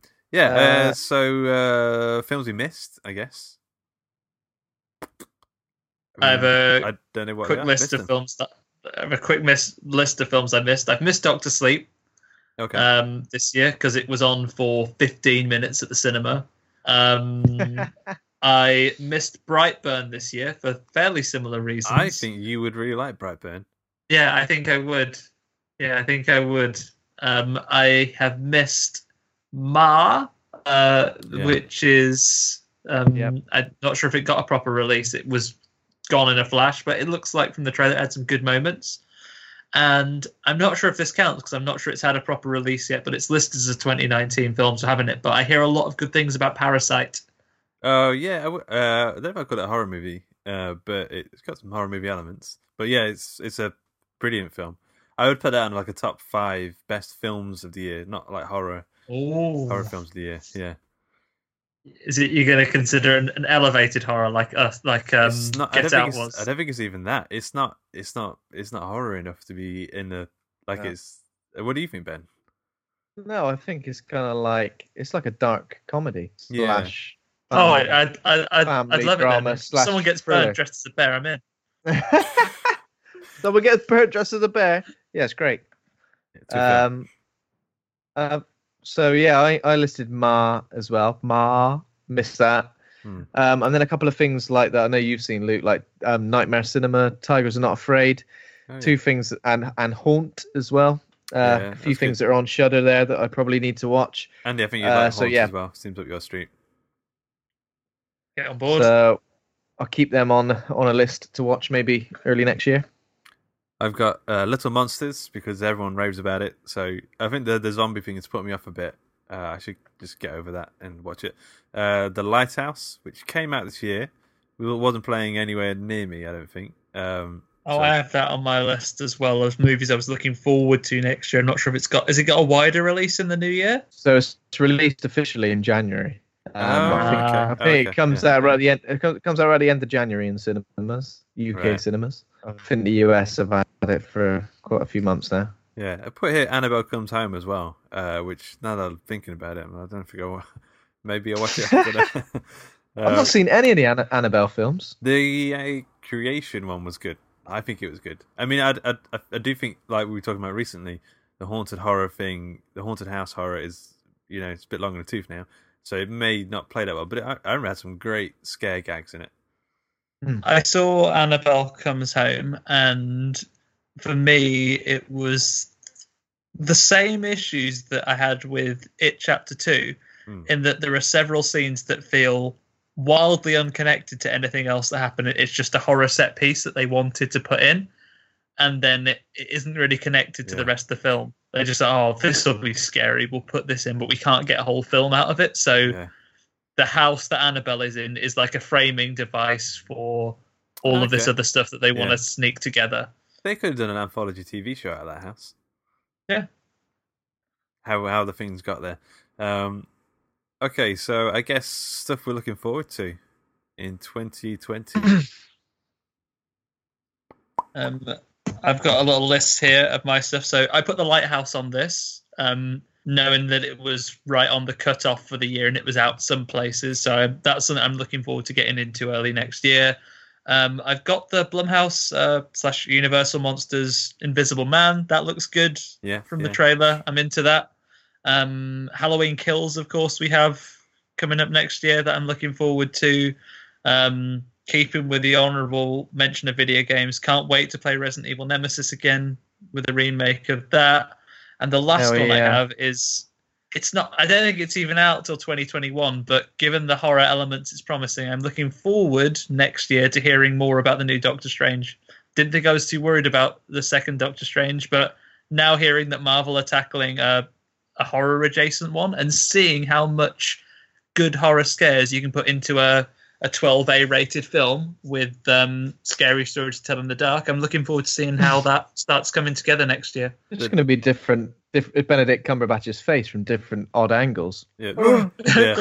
films we missed, I guess. I have I don't know what quick list of films list of films I missed. I've missed Doctor Sleep. Okay. This year because it was on for 15 minutes at the cinema. I missed Brightburn this year for fairly similar reasons. I think you would really like Brightburn. Yeah, I think I would. I have missed Ma, which is I'm not sure if it got a proper release. It was gone in a flash, but it looks like from the trailer it had some good moments. And I'm not sure if this counts because I'm not sure it's had a proper release yet, but it's listed as a 2019 film, so having it. But I hear a lot of good things about Parasite. Oh, yeah. I don't know if I'd call it a horror movie, but it's got some horror movie elements. But yeah, it's a brilliant film. I would put that on like a top 5 best films of the year, not like horror films of the year. Yeah. Is it you're going to consider an elevated horror like Get Out was? I don't think it's even that. It's not horror enough to be in the it's. What do you think, Ben? No, I think it's kind of like it's like a dark comedy slash. I'd love drama it. Then. Someone gets burnt dressed as a bear. I'm in. Someone gets burnt dressed as a bear. Yeah, it's great. So yeah, I listed Ma as well. Ma, missed that. And then a couple of things like that I know you've seen, Luke, like Nightmare Cinema, Tigers Are Not Afraid, two things, and Haunt as well. A few things that are on Shudder there that I probably need to watch. Andy, I think you'd like Haunt as well. Seems up your street. Get on board. So I'll keep them on a list to watch maybe early next year. I've got Little Monsters because everyone raves about it. So I think the zombie thing has put me off a bit. I should just get over that and watch it. The Lighthouse, which came out this year, wasn't playing anywhere near me, I don't think. I have that on my list as well of movies I was looking forward to next year. I'm not sure if has it got a wider release in the new year? So it's released officially in January. I think it comes out right at the end. It comes out right at the end of January in cinemas, UK cinemas. I think the US have had it for quite a few months now. Yeah, I put here Annabelle Comes Home as well, which now that I'm thinking about it, I don't think maybe I'll watch it after that. I've not seen any of the Annabelle films. The Creation one was good. I think it was good. I mean, I do think, like we were talking about recently, the haunted horror thing, the haunted house horror is, it's a bit long in the tooth now. So it may not play that well, but I remember it had some great scare gags in it. I saw Annabelle Comes Home, and for me, it was the same issues that I had with It Chapter 2, in that there are several scenes that feel wildly unconnected to anything else that happened. It's just a horror set piece that they wanted to put in, and then it isn't really connected to the rest of the film. They just this will be scary, we'll put this in, but we can't get a whole film out of it. So the house that Annabelle is in is like a framing device for all of this other stuff that they want to sneak together. They could have done an anthology TV show out of that house. Yeah. How the things got there. Okay, so I guess stuff we're looking forward to in 2020. I've got a little list here of my stuff. So I put The Lighthouse on this, knowing that it was right on the cutoff for the year and it was out some places. So that's something I'm looking forward to getting into early next year. I've got the Blumhouse / Universal Monsters Invisible Man. That looks good from the trailer. I'm into that. Halloween Kills, of course, we have coming up next year that I'm looking forward to. Keeping with the honourable mention of video games, can't wait to play Resident Evil Nemesis again with a remake of that. And the last one I have is, it's not, I don't think it's even out till 2021, but given the horror elements it's promising, I'm looking forward next year to hearing more about the new Doctor Strange. Didn't think I was too worried about the second Doctor Strange, but now hearing that Marvel are tackling a horror adjacent one and seeing how much good horror scares you can put into a 12A rated film with scary stories to tell in the dark. I'm looking forward to seeing how that starts coming together next year. It's going to be different. Benedict Cumberbatch's face from different odd angles. Yeah. Getting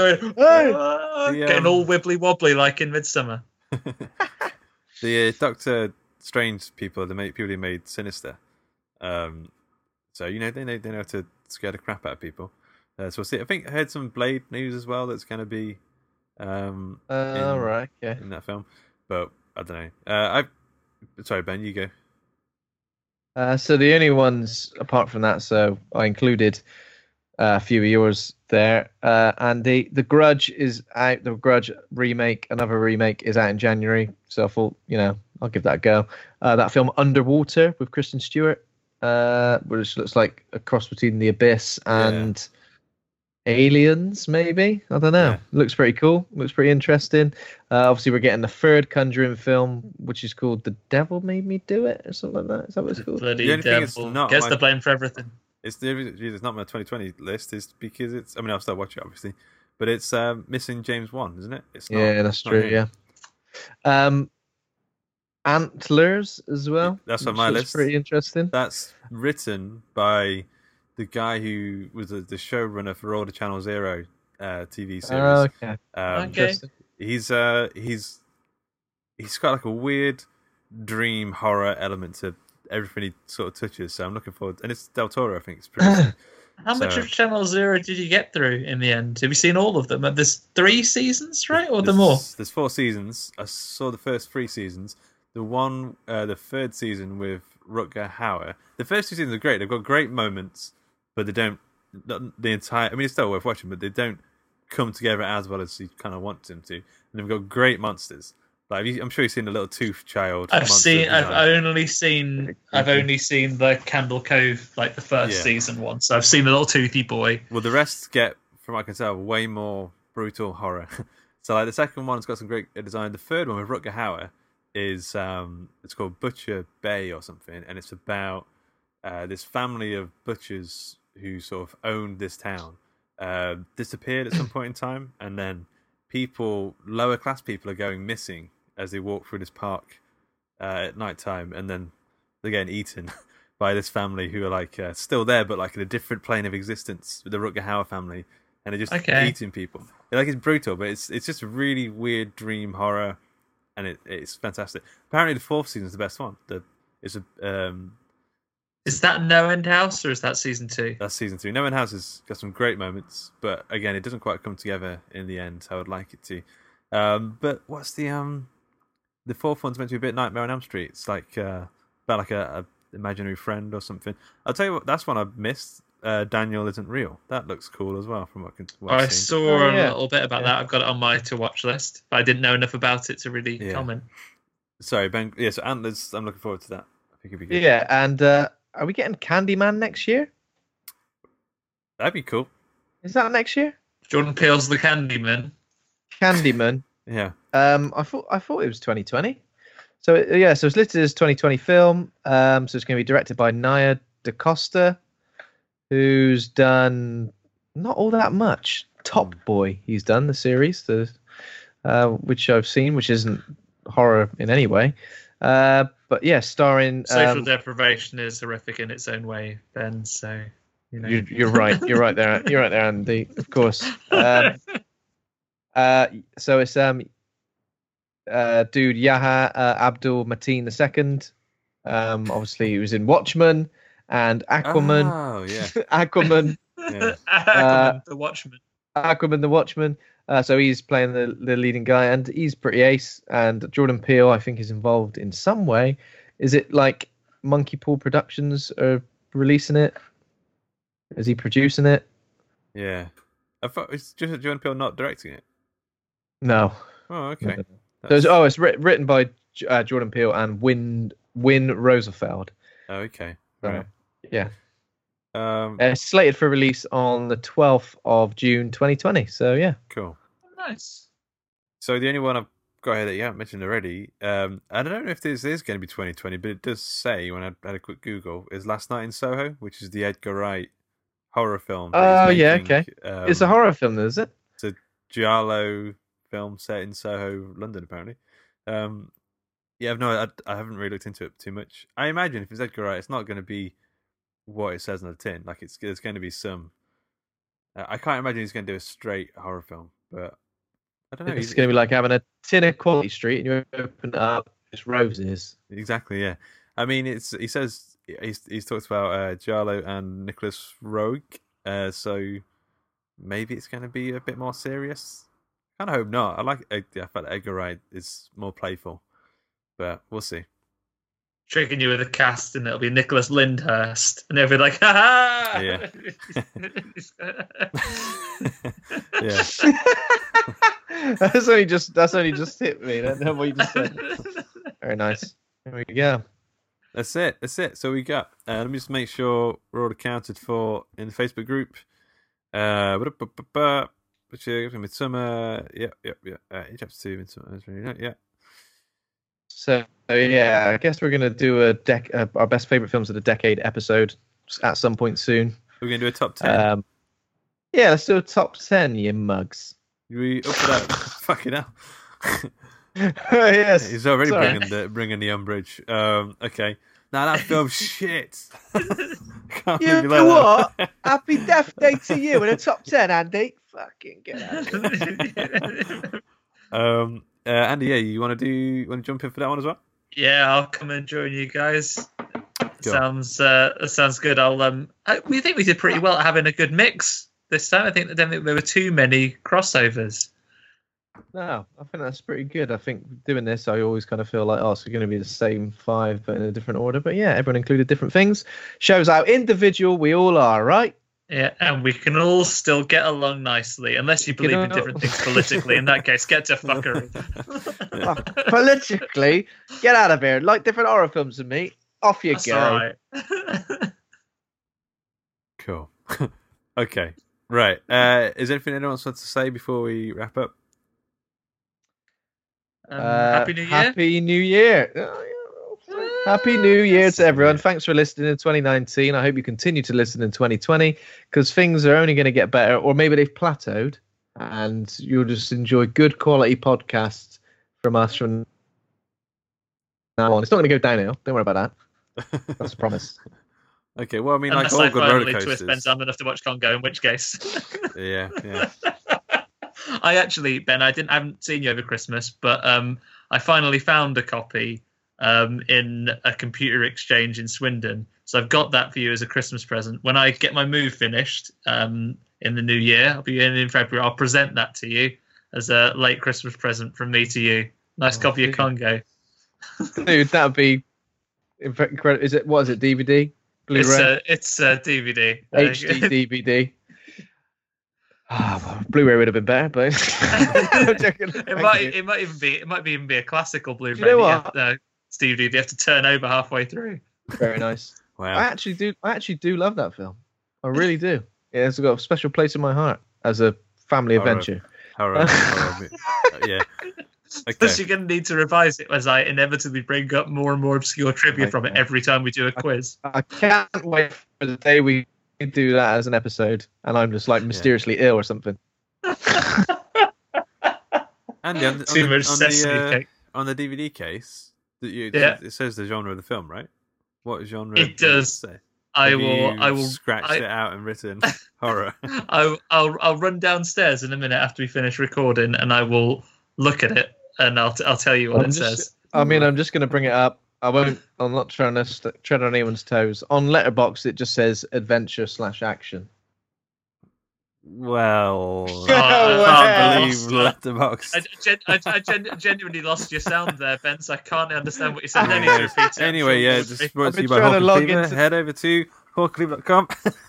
all wibbly wobbly like in Midsummer. The Doctor Strange people, the people who made Sinister. So they know how to scare the crap out of people. So we'll see. I think I heard some Blade news as well. That's going to be in that film, but I don't know. Sorry, Ben, you go. So the only ones apart from that, so I included a few of yours there, and the Grudge is out. The Grudge remake, another remake, is out in January. So I thought, I'll give that a go. That film Underwater with Kristen Stewart, which looks like a cross between The Abyss and Aliens, maybe. I don't know. Looks pretty cool. Looks pretty interesting. Obviously, we're getting the third Conjuring film, which is called The Devil Made Me Do It, or something like that. Is that what it's called? Bloody devil gets the blame for everything. It's the reason it's not my 2020 list is because it's. I mean, I'll still watch it, obviously, but it's missing James Wan, isn't it? It's not, that's true. Yeah. Antlers as well. That's on my list. Pretty interesting. That's written by the guy who was the showrunner for all the Channel Zero TV series. Interesting. He's got like a weird dream horror element to everything he sort of touches. So I'm looking forward, and it's Del Toro. I think it's pretty. How much of Channel Zero did you get through in the end? Have you seen all of them? There's 3 seasons, right, or more? There's 4 seasons. I saw the first 3 seasons. The third season with Rutger Hauer. The first 2 seasons are great. They've got great moments, but they don't. The entire. I mean, it's still worth watching, but they don't come together as well as you kind of want them to. And they've got great monsters. Like I'm sure you've seen the little tooth child. I've only seen the Candle Cove, like the first season one. So I've seen the little toothy boy. Well, the rest get, from what I can tell, way more brutal horror. So like the second one's got some great design. The third one with Rutger Hauer is it's called Butcher Bay or something, and it's about this family of butchers who sort of owned this town disappeared at some point in time, and then lower class people are going missing as they walk through this park at night time, and then they're getting eaten by this family who are like still there, but like in a different plane of existence with the Rutger Hauer family, and they're just eating people. It's brutal, but it's just a really weird dream horror, and it's fantastic. Apparently, the 4th season is the best one. Is that No End House, or is that season 2? That's season 2. No End House has got some great moments, but again, it doesn't quite come together in the end how I would like it to. But what's the 4th one's meant to be a bit Nightmare on Elm Street. It's like about like a imaginary friend or something. I'll tell you what, that's one I've missed. Daniel Isn't Real. That looks cool as well from what I've seen. Saw a little bit about that. I've got it on my to watch list, but I didn't know enough about it to really comment. Sorry, Ben. Yeah, so Antlers, I'm looking forward to that. I think it'd be good. Yeah, and are we getting Candyman next year? That'd be cool. Is that next year? Jordan Peele's The Candyman. Candyman. Yeah. I thought it was 2020. So it's listed as 2020 film. So it's going to be directed by Nia DaCosta, who's done not all that much. Top Boy. He's done the series, which I've seen, which isn't horror in any way. But yeah, starring social deprivation is horrific in its own way, Ben. So you're right. You're right there. You're right there, Andy. Of course. So it's dude Yahya Abdul Mateen II. Obviously, he was in Watchmen and Aquaman. Oh yeah, Aquaman. Yeah. Aquaman, the Watchman. Aquaman, the Watchman. So he's playing the leading guy, and he's pretty ace. And Jordan Peele, I think, is involved in some way. Is it like Monkey Paw Productions are releasing it? Is he producing it? Yeah. I thought it's just Jordan Peele not directing it. No. Oh, okay. No. It's written by Jordan Peele and Win Rosenfeld. Oh, okay. Right. Yeah. Slated for release on the 12th of June 2020. So yeah. Cool. Nice. So the only one I've got here that you haven't mentioned already, I don't know if this is going to be 2020, but it does say, when I had a quick Google, is Last Night in Soho, which is the Edgar Wright horror film. Oh, yeah, okay. It's a horror film, is it? It's a giallo film set in Soho, London, apparently. Yeah, I haven't really looked into it too much. I imagine if it's Edgar Wright, it's not going to be what it says on the tin. Like, there's going to be some... I can't imagine he's going to do a straight horror film, but I don't know. It's going to be like having a tin of Quality Street and you open it up, it's roses. Exactly, yeah. I mean, he says he's talked about Giallo and Nicholas Roeg, so maybe it's going to be a bit more serious. I kind of hope not. I felt like Edgar Wright is more playful, but we'll see. Tricking you with a cast, and it'll be Nicholas Lyndhurst, and they'll be like, "Ha ha!" Yeah. Yeah. That's only just hit me. That's what you just said. Very nice. There we go. That's it. So we got. Let me just make sure we're all accounted for in the Facebook group. Which is Midsummer. Yeah. Chapter 2, Midsummer. Yeah. So yeah, I guess we're gonna do our best favorite films of the decade episode at some point soon. We're gonna do a top 10. Yeah, let's do a top 10. You mugs. We up for that? Fucking hell. Yes. He's already bringing the umbrage. Okay. Now that film's shit. You know what? Happy Death Day to you in a top 10, Andy. Fucking get out of here. Andy, yeah, you want to jump in for that one as well? Yeah, I'll come and join you guys. Cool. Sounds good. We think we did pretty well at having a good mix this time. I don't think there were too many crossovers. No, I think that's pretty good. I think doing this, I always kind of feel like, it's going to be the same 5, but in a different order. But yeah, everyone included different things. Shows how individual we all are, right? Yeah, and we can all still get along nicely, unless you believe in different things politically. In that case, get to fuckery. Politically, get out of here. Like different horror films than me. Off you go. All right. Cool. Okay. Right. Is there anything anyone wants to say before we wrap up? Happy New Year. Happy New Year. Happy New Year to everyone. Thanks for listening in 2019. I hope you continue to listen in 2020 because things are only going to get better, or maybe they've plateaued and you'll just enjoy good quality podcasts from us from now on. It's not going to go downhill. Don't worry about that. That's a promise. Okay, well, I mean, unless like all good roller coasters. Twist Ben's arm enough to watch Congo, in which case. Yeah. I actually, Ben, I haven't seen you over Christmas, but I finally found a copy in a computer exchange in Swindon. So I've got that for you as a Christmas present. When I get my move finished in the new year, I'll be in February, I'll present that to you as a late Christmas present from me to you. Nice copy of Congo. Dude, that would be incredible. What is it, DVD? Blu-ray? It's a DVD. HD DVD. Blu-ray would have been better, but it might even be a classical Blu-ray. You know what? Steve, you have to turn over halfway through. Very nice. Wow. I actually do love that film. I really do. Yeah, it's got a special place in my heart as a family adventure. Horror. Yeah. Okay. So you're going to need to revise it as I inevitably bring up more and more obscure trivia from it every time we do a quiz. I can't wait for the day we do that as an episode and I'm just like mysteriously ill or something. Andy, on the DVD case, it says the genre of the film, right? What genre? It does say? I will scratch it out and written horror. I'll run downstairs in a minute after we finish recording, and I will look at it, and I'll tell you what it says. I'm just going to bring it up. I'm not trying to tread on anyone's toes. On Letterboxd, it just says adventure/action. Well, I can't believe Letterboxd. I genuinely lost your sound there, Ben, so I can't understand what you said. Anyway, just brought to you by Hawk and Cleaver. Head over to hawkandcleaver.com.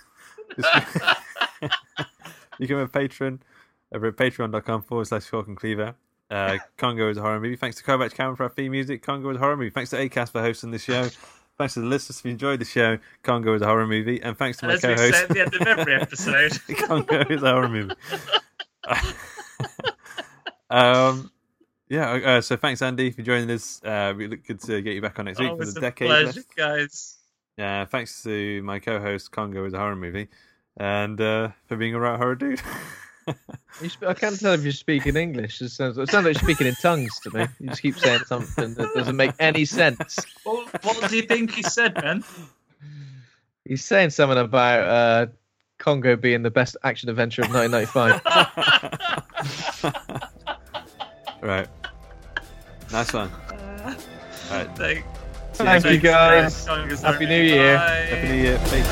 You can be a patron over at patreon.com/hawkandcleaver. Congo is a horror movie. Thanks to Kovac Cameron for our theme music. Congo is a horror movie. Thanks to Acast for hosting the show. Thanks to the listeners if you enjoyed the show. Congo is a horror movie. And thanks to my co-host. As we say at the end of every episode. Congo is a horror movie. So thanks, Andy, for joining us. We look good to get you back on next week for the decade. Pleasure, guys. Thanks to my co-host, Congo is a horror movie. And for being a right horror dude. I can't tell if you're speaking English. It sounds like you're speaking in tongues to me. You just keep saying something that doesn't make any sense. What do you think he said, Ben? He's saying something about Congo being the best action adventure of 1995. Right. Nice one. Right. Thank you, guys. Happy New Year. Bye. Happy New Year. Thanks.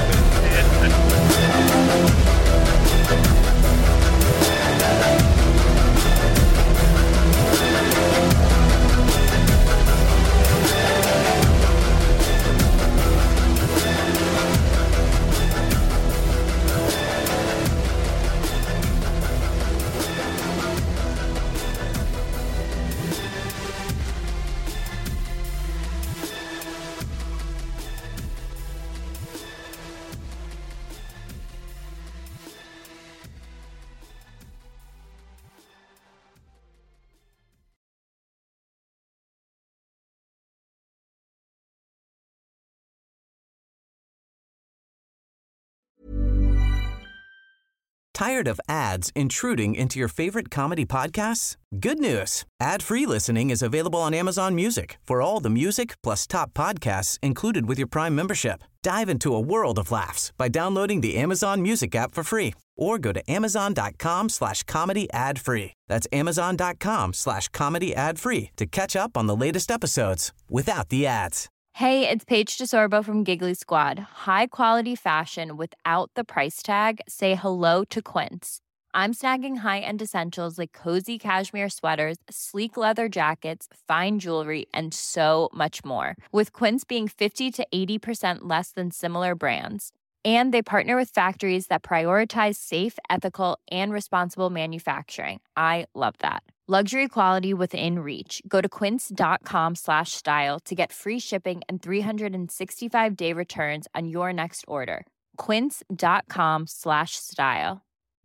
Tired of ads intruding into your favorite comedy podcasts? Good news. Ad-free listening is available on Amazon Music for all the music plus top podcasts included with your Prime membership. Dive into a world of laughs by downloading the Amazon Music app for free or go to amazon.com/comedy ad-free. That's amazon.com/comedy ad-free to catch up on the latest episodes without the ads. Hey, it's Paige DeSorbo from Giggly Squad. High quality fashion without the price tag. Say hello to Quince. I'm snagging high-end essentials like cozy cashmere sweaters, sleek leather jackets, fine jewelry, and so much more. With Quince being 50 to 80% less than similar brands. And they partner with factories that prioritize safe, ethical, and responsible manufacturing. I love that. Luxury quality within reach. Go to quince.com/style to get free shipping and 365-day returns on your next order. Quince.com/style.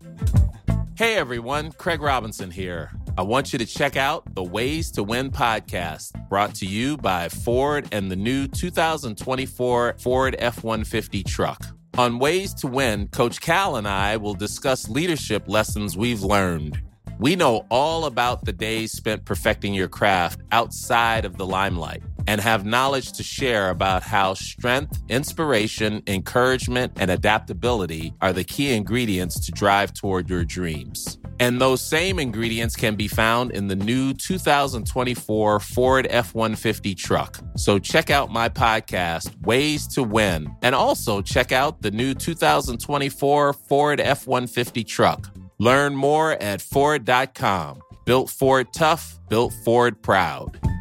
Hey everyone, Craig Robinson here. I want you to check out the Ways to Win podcast, brought to you by Ford and the new 2024 Ford F-150 truck. On Ways to Win, Coach Cal and I will discuss leadership lessons we've learned. We know all about the days spent perfecting your craft outside of the limelight and have knowledge to share about how strength, inspiration, encouragement, and adaptability are the key ingredients to drive toward your dreams. And those same ingredients can be found in the new 2024 Ford F-150 truck. So check out my podcast, Ways to Win, and also check out the new 2024 Ford F-150 truck. Learn more at Ford.com. Built Ford tough, built Ford proud.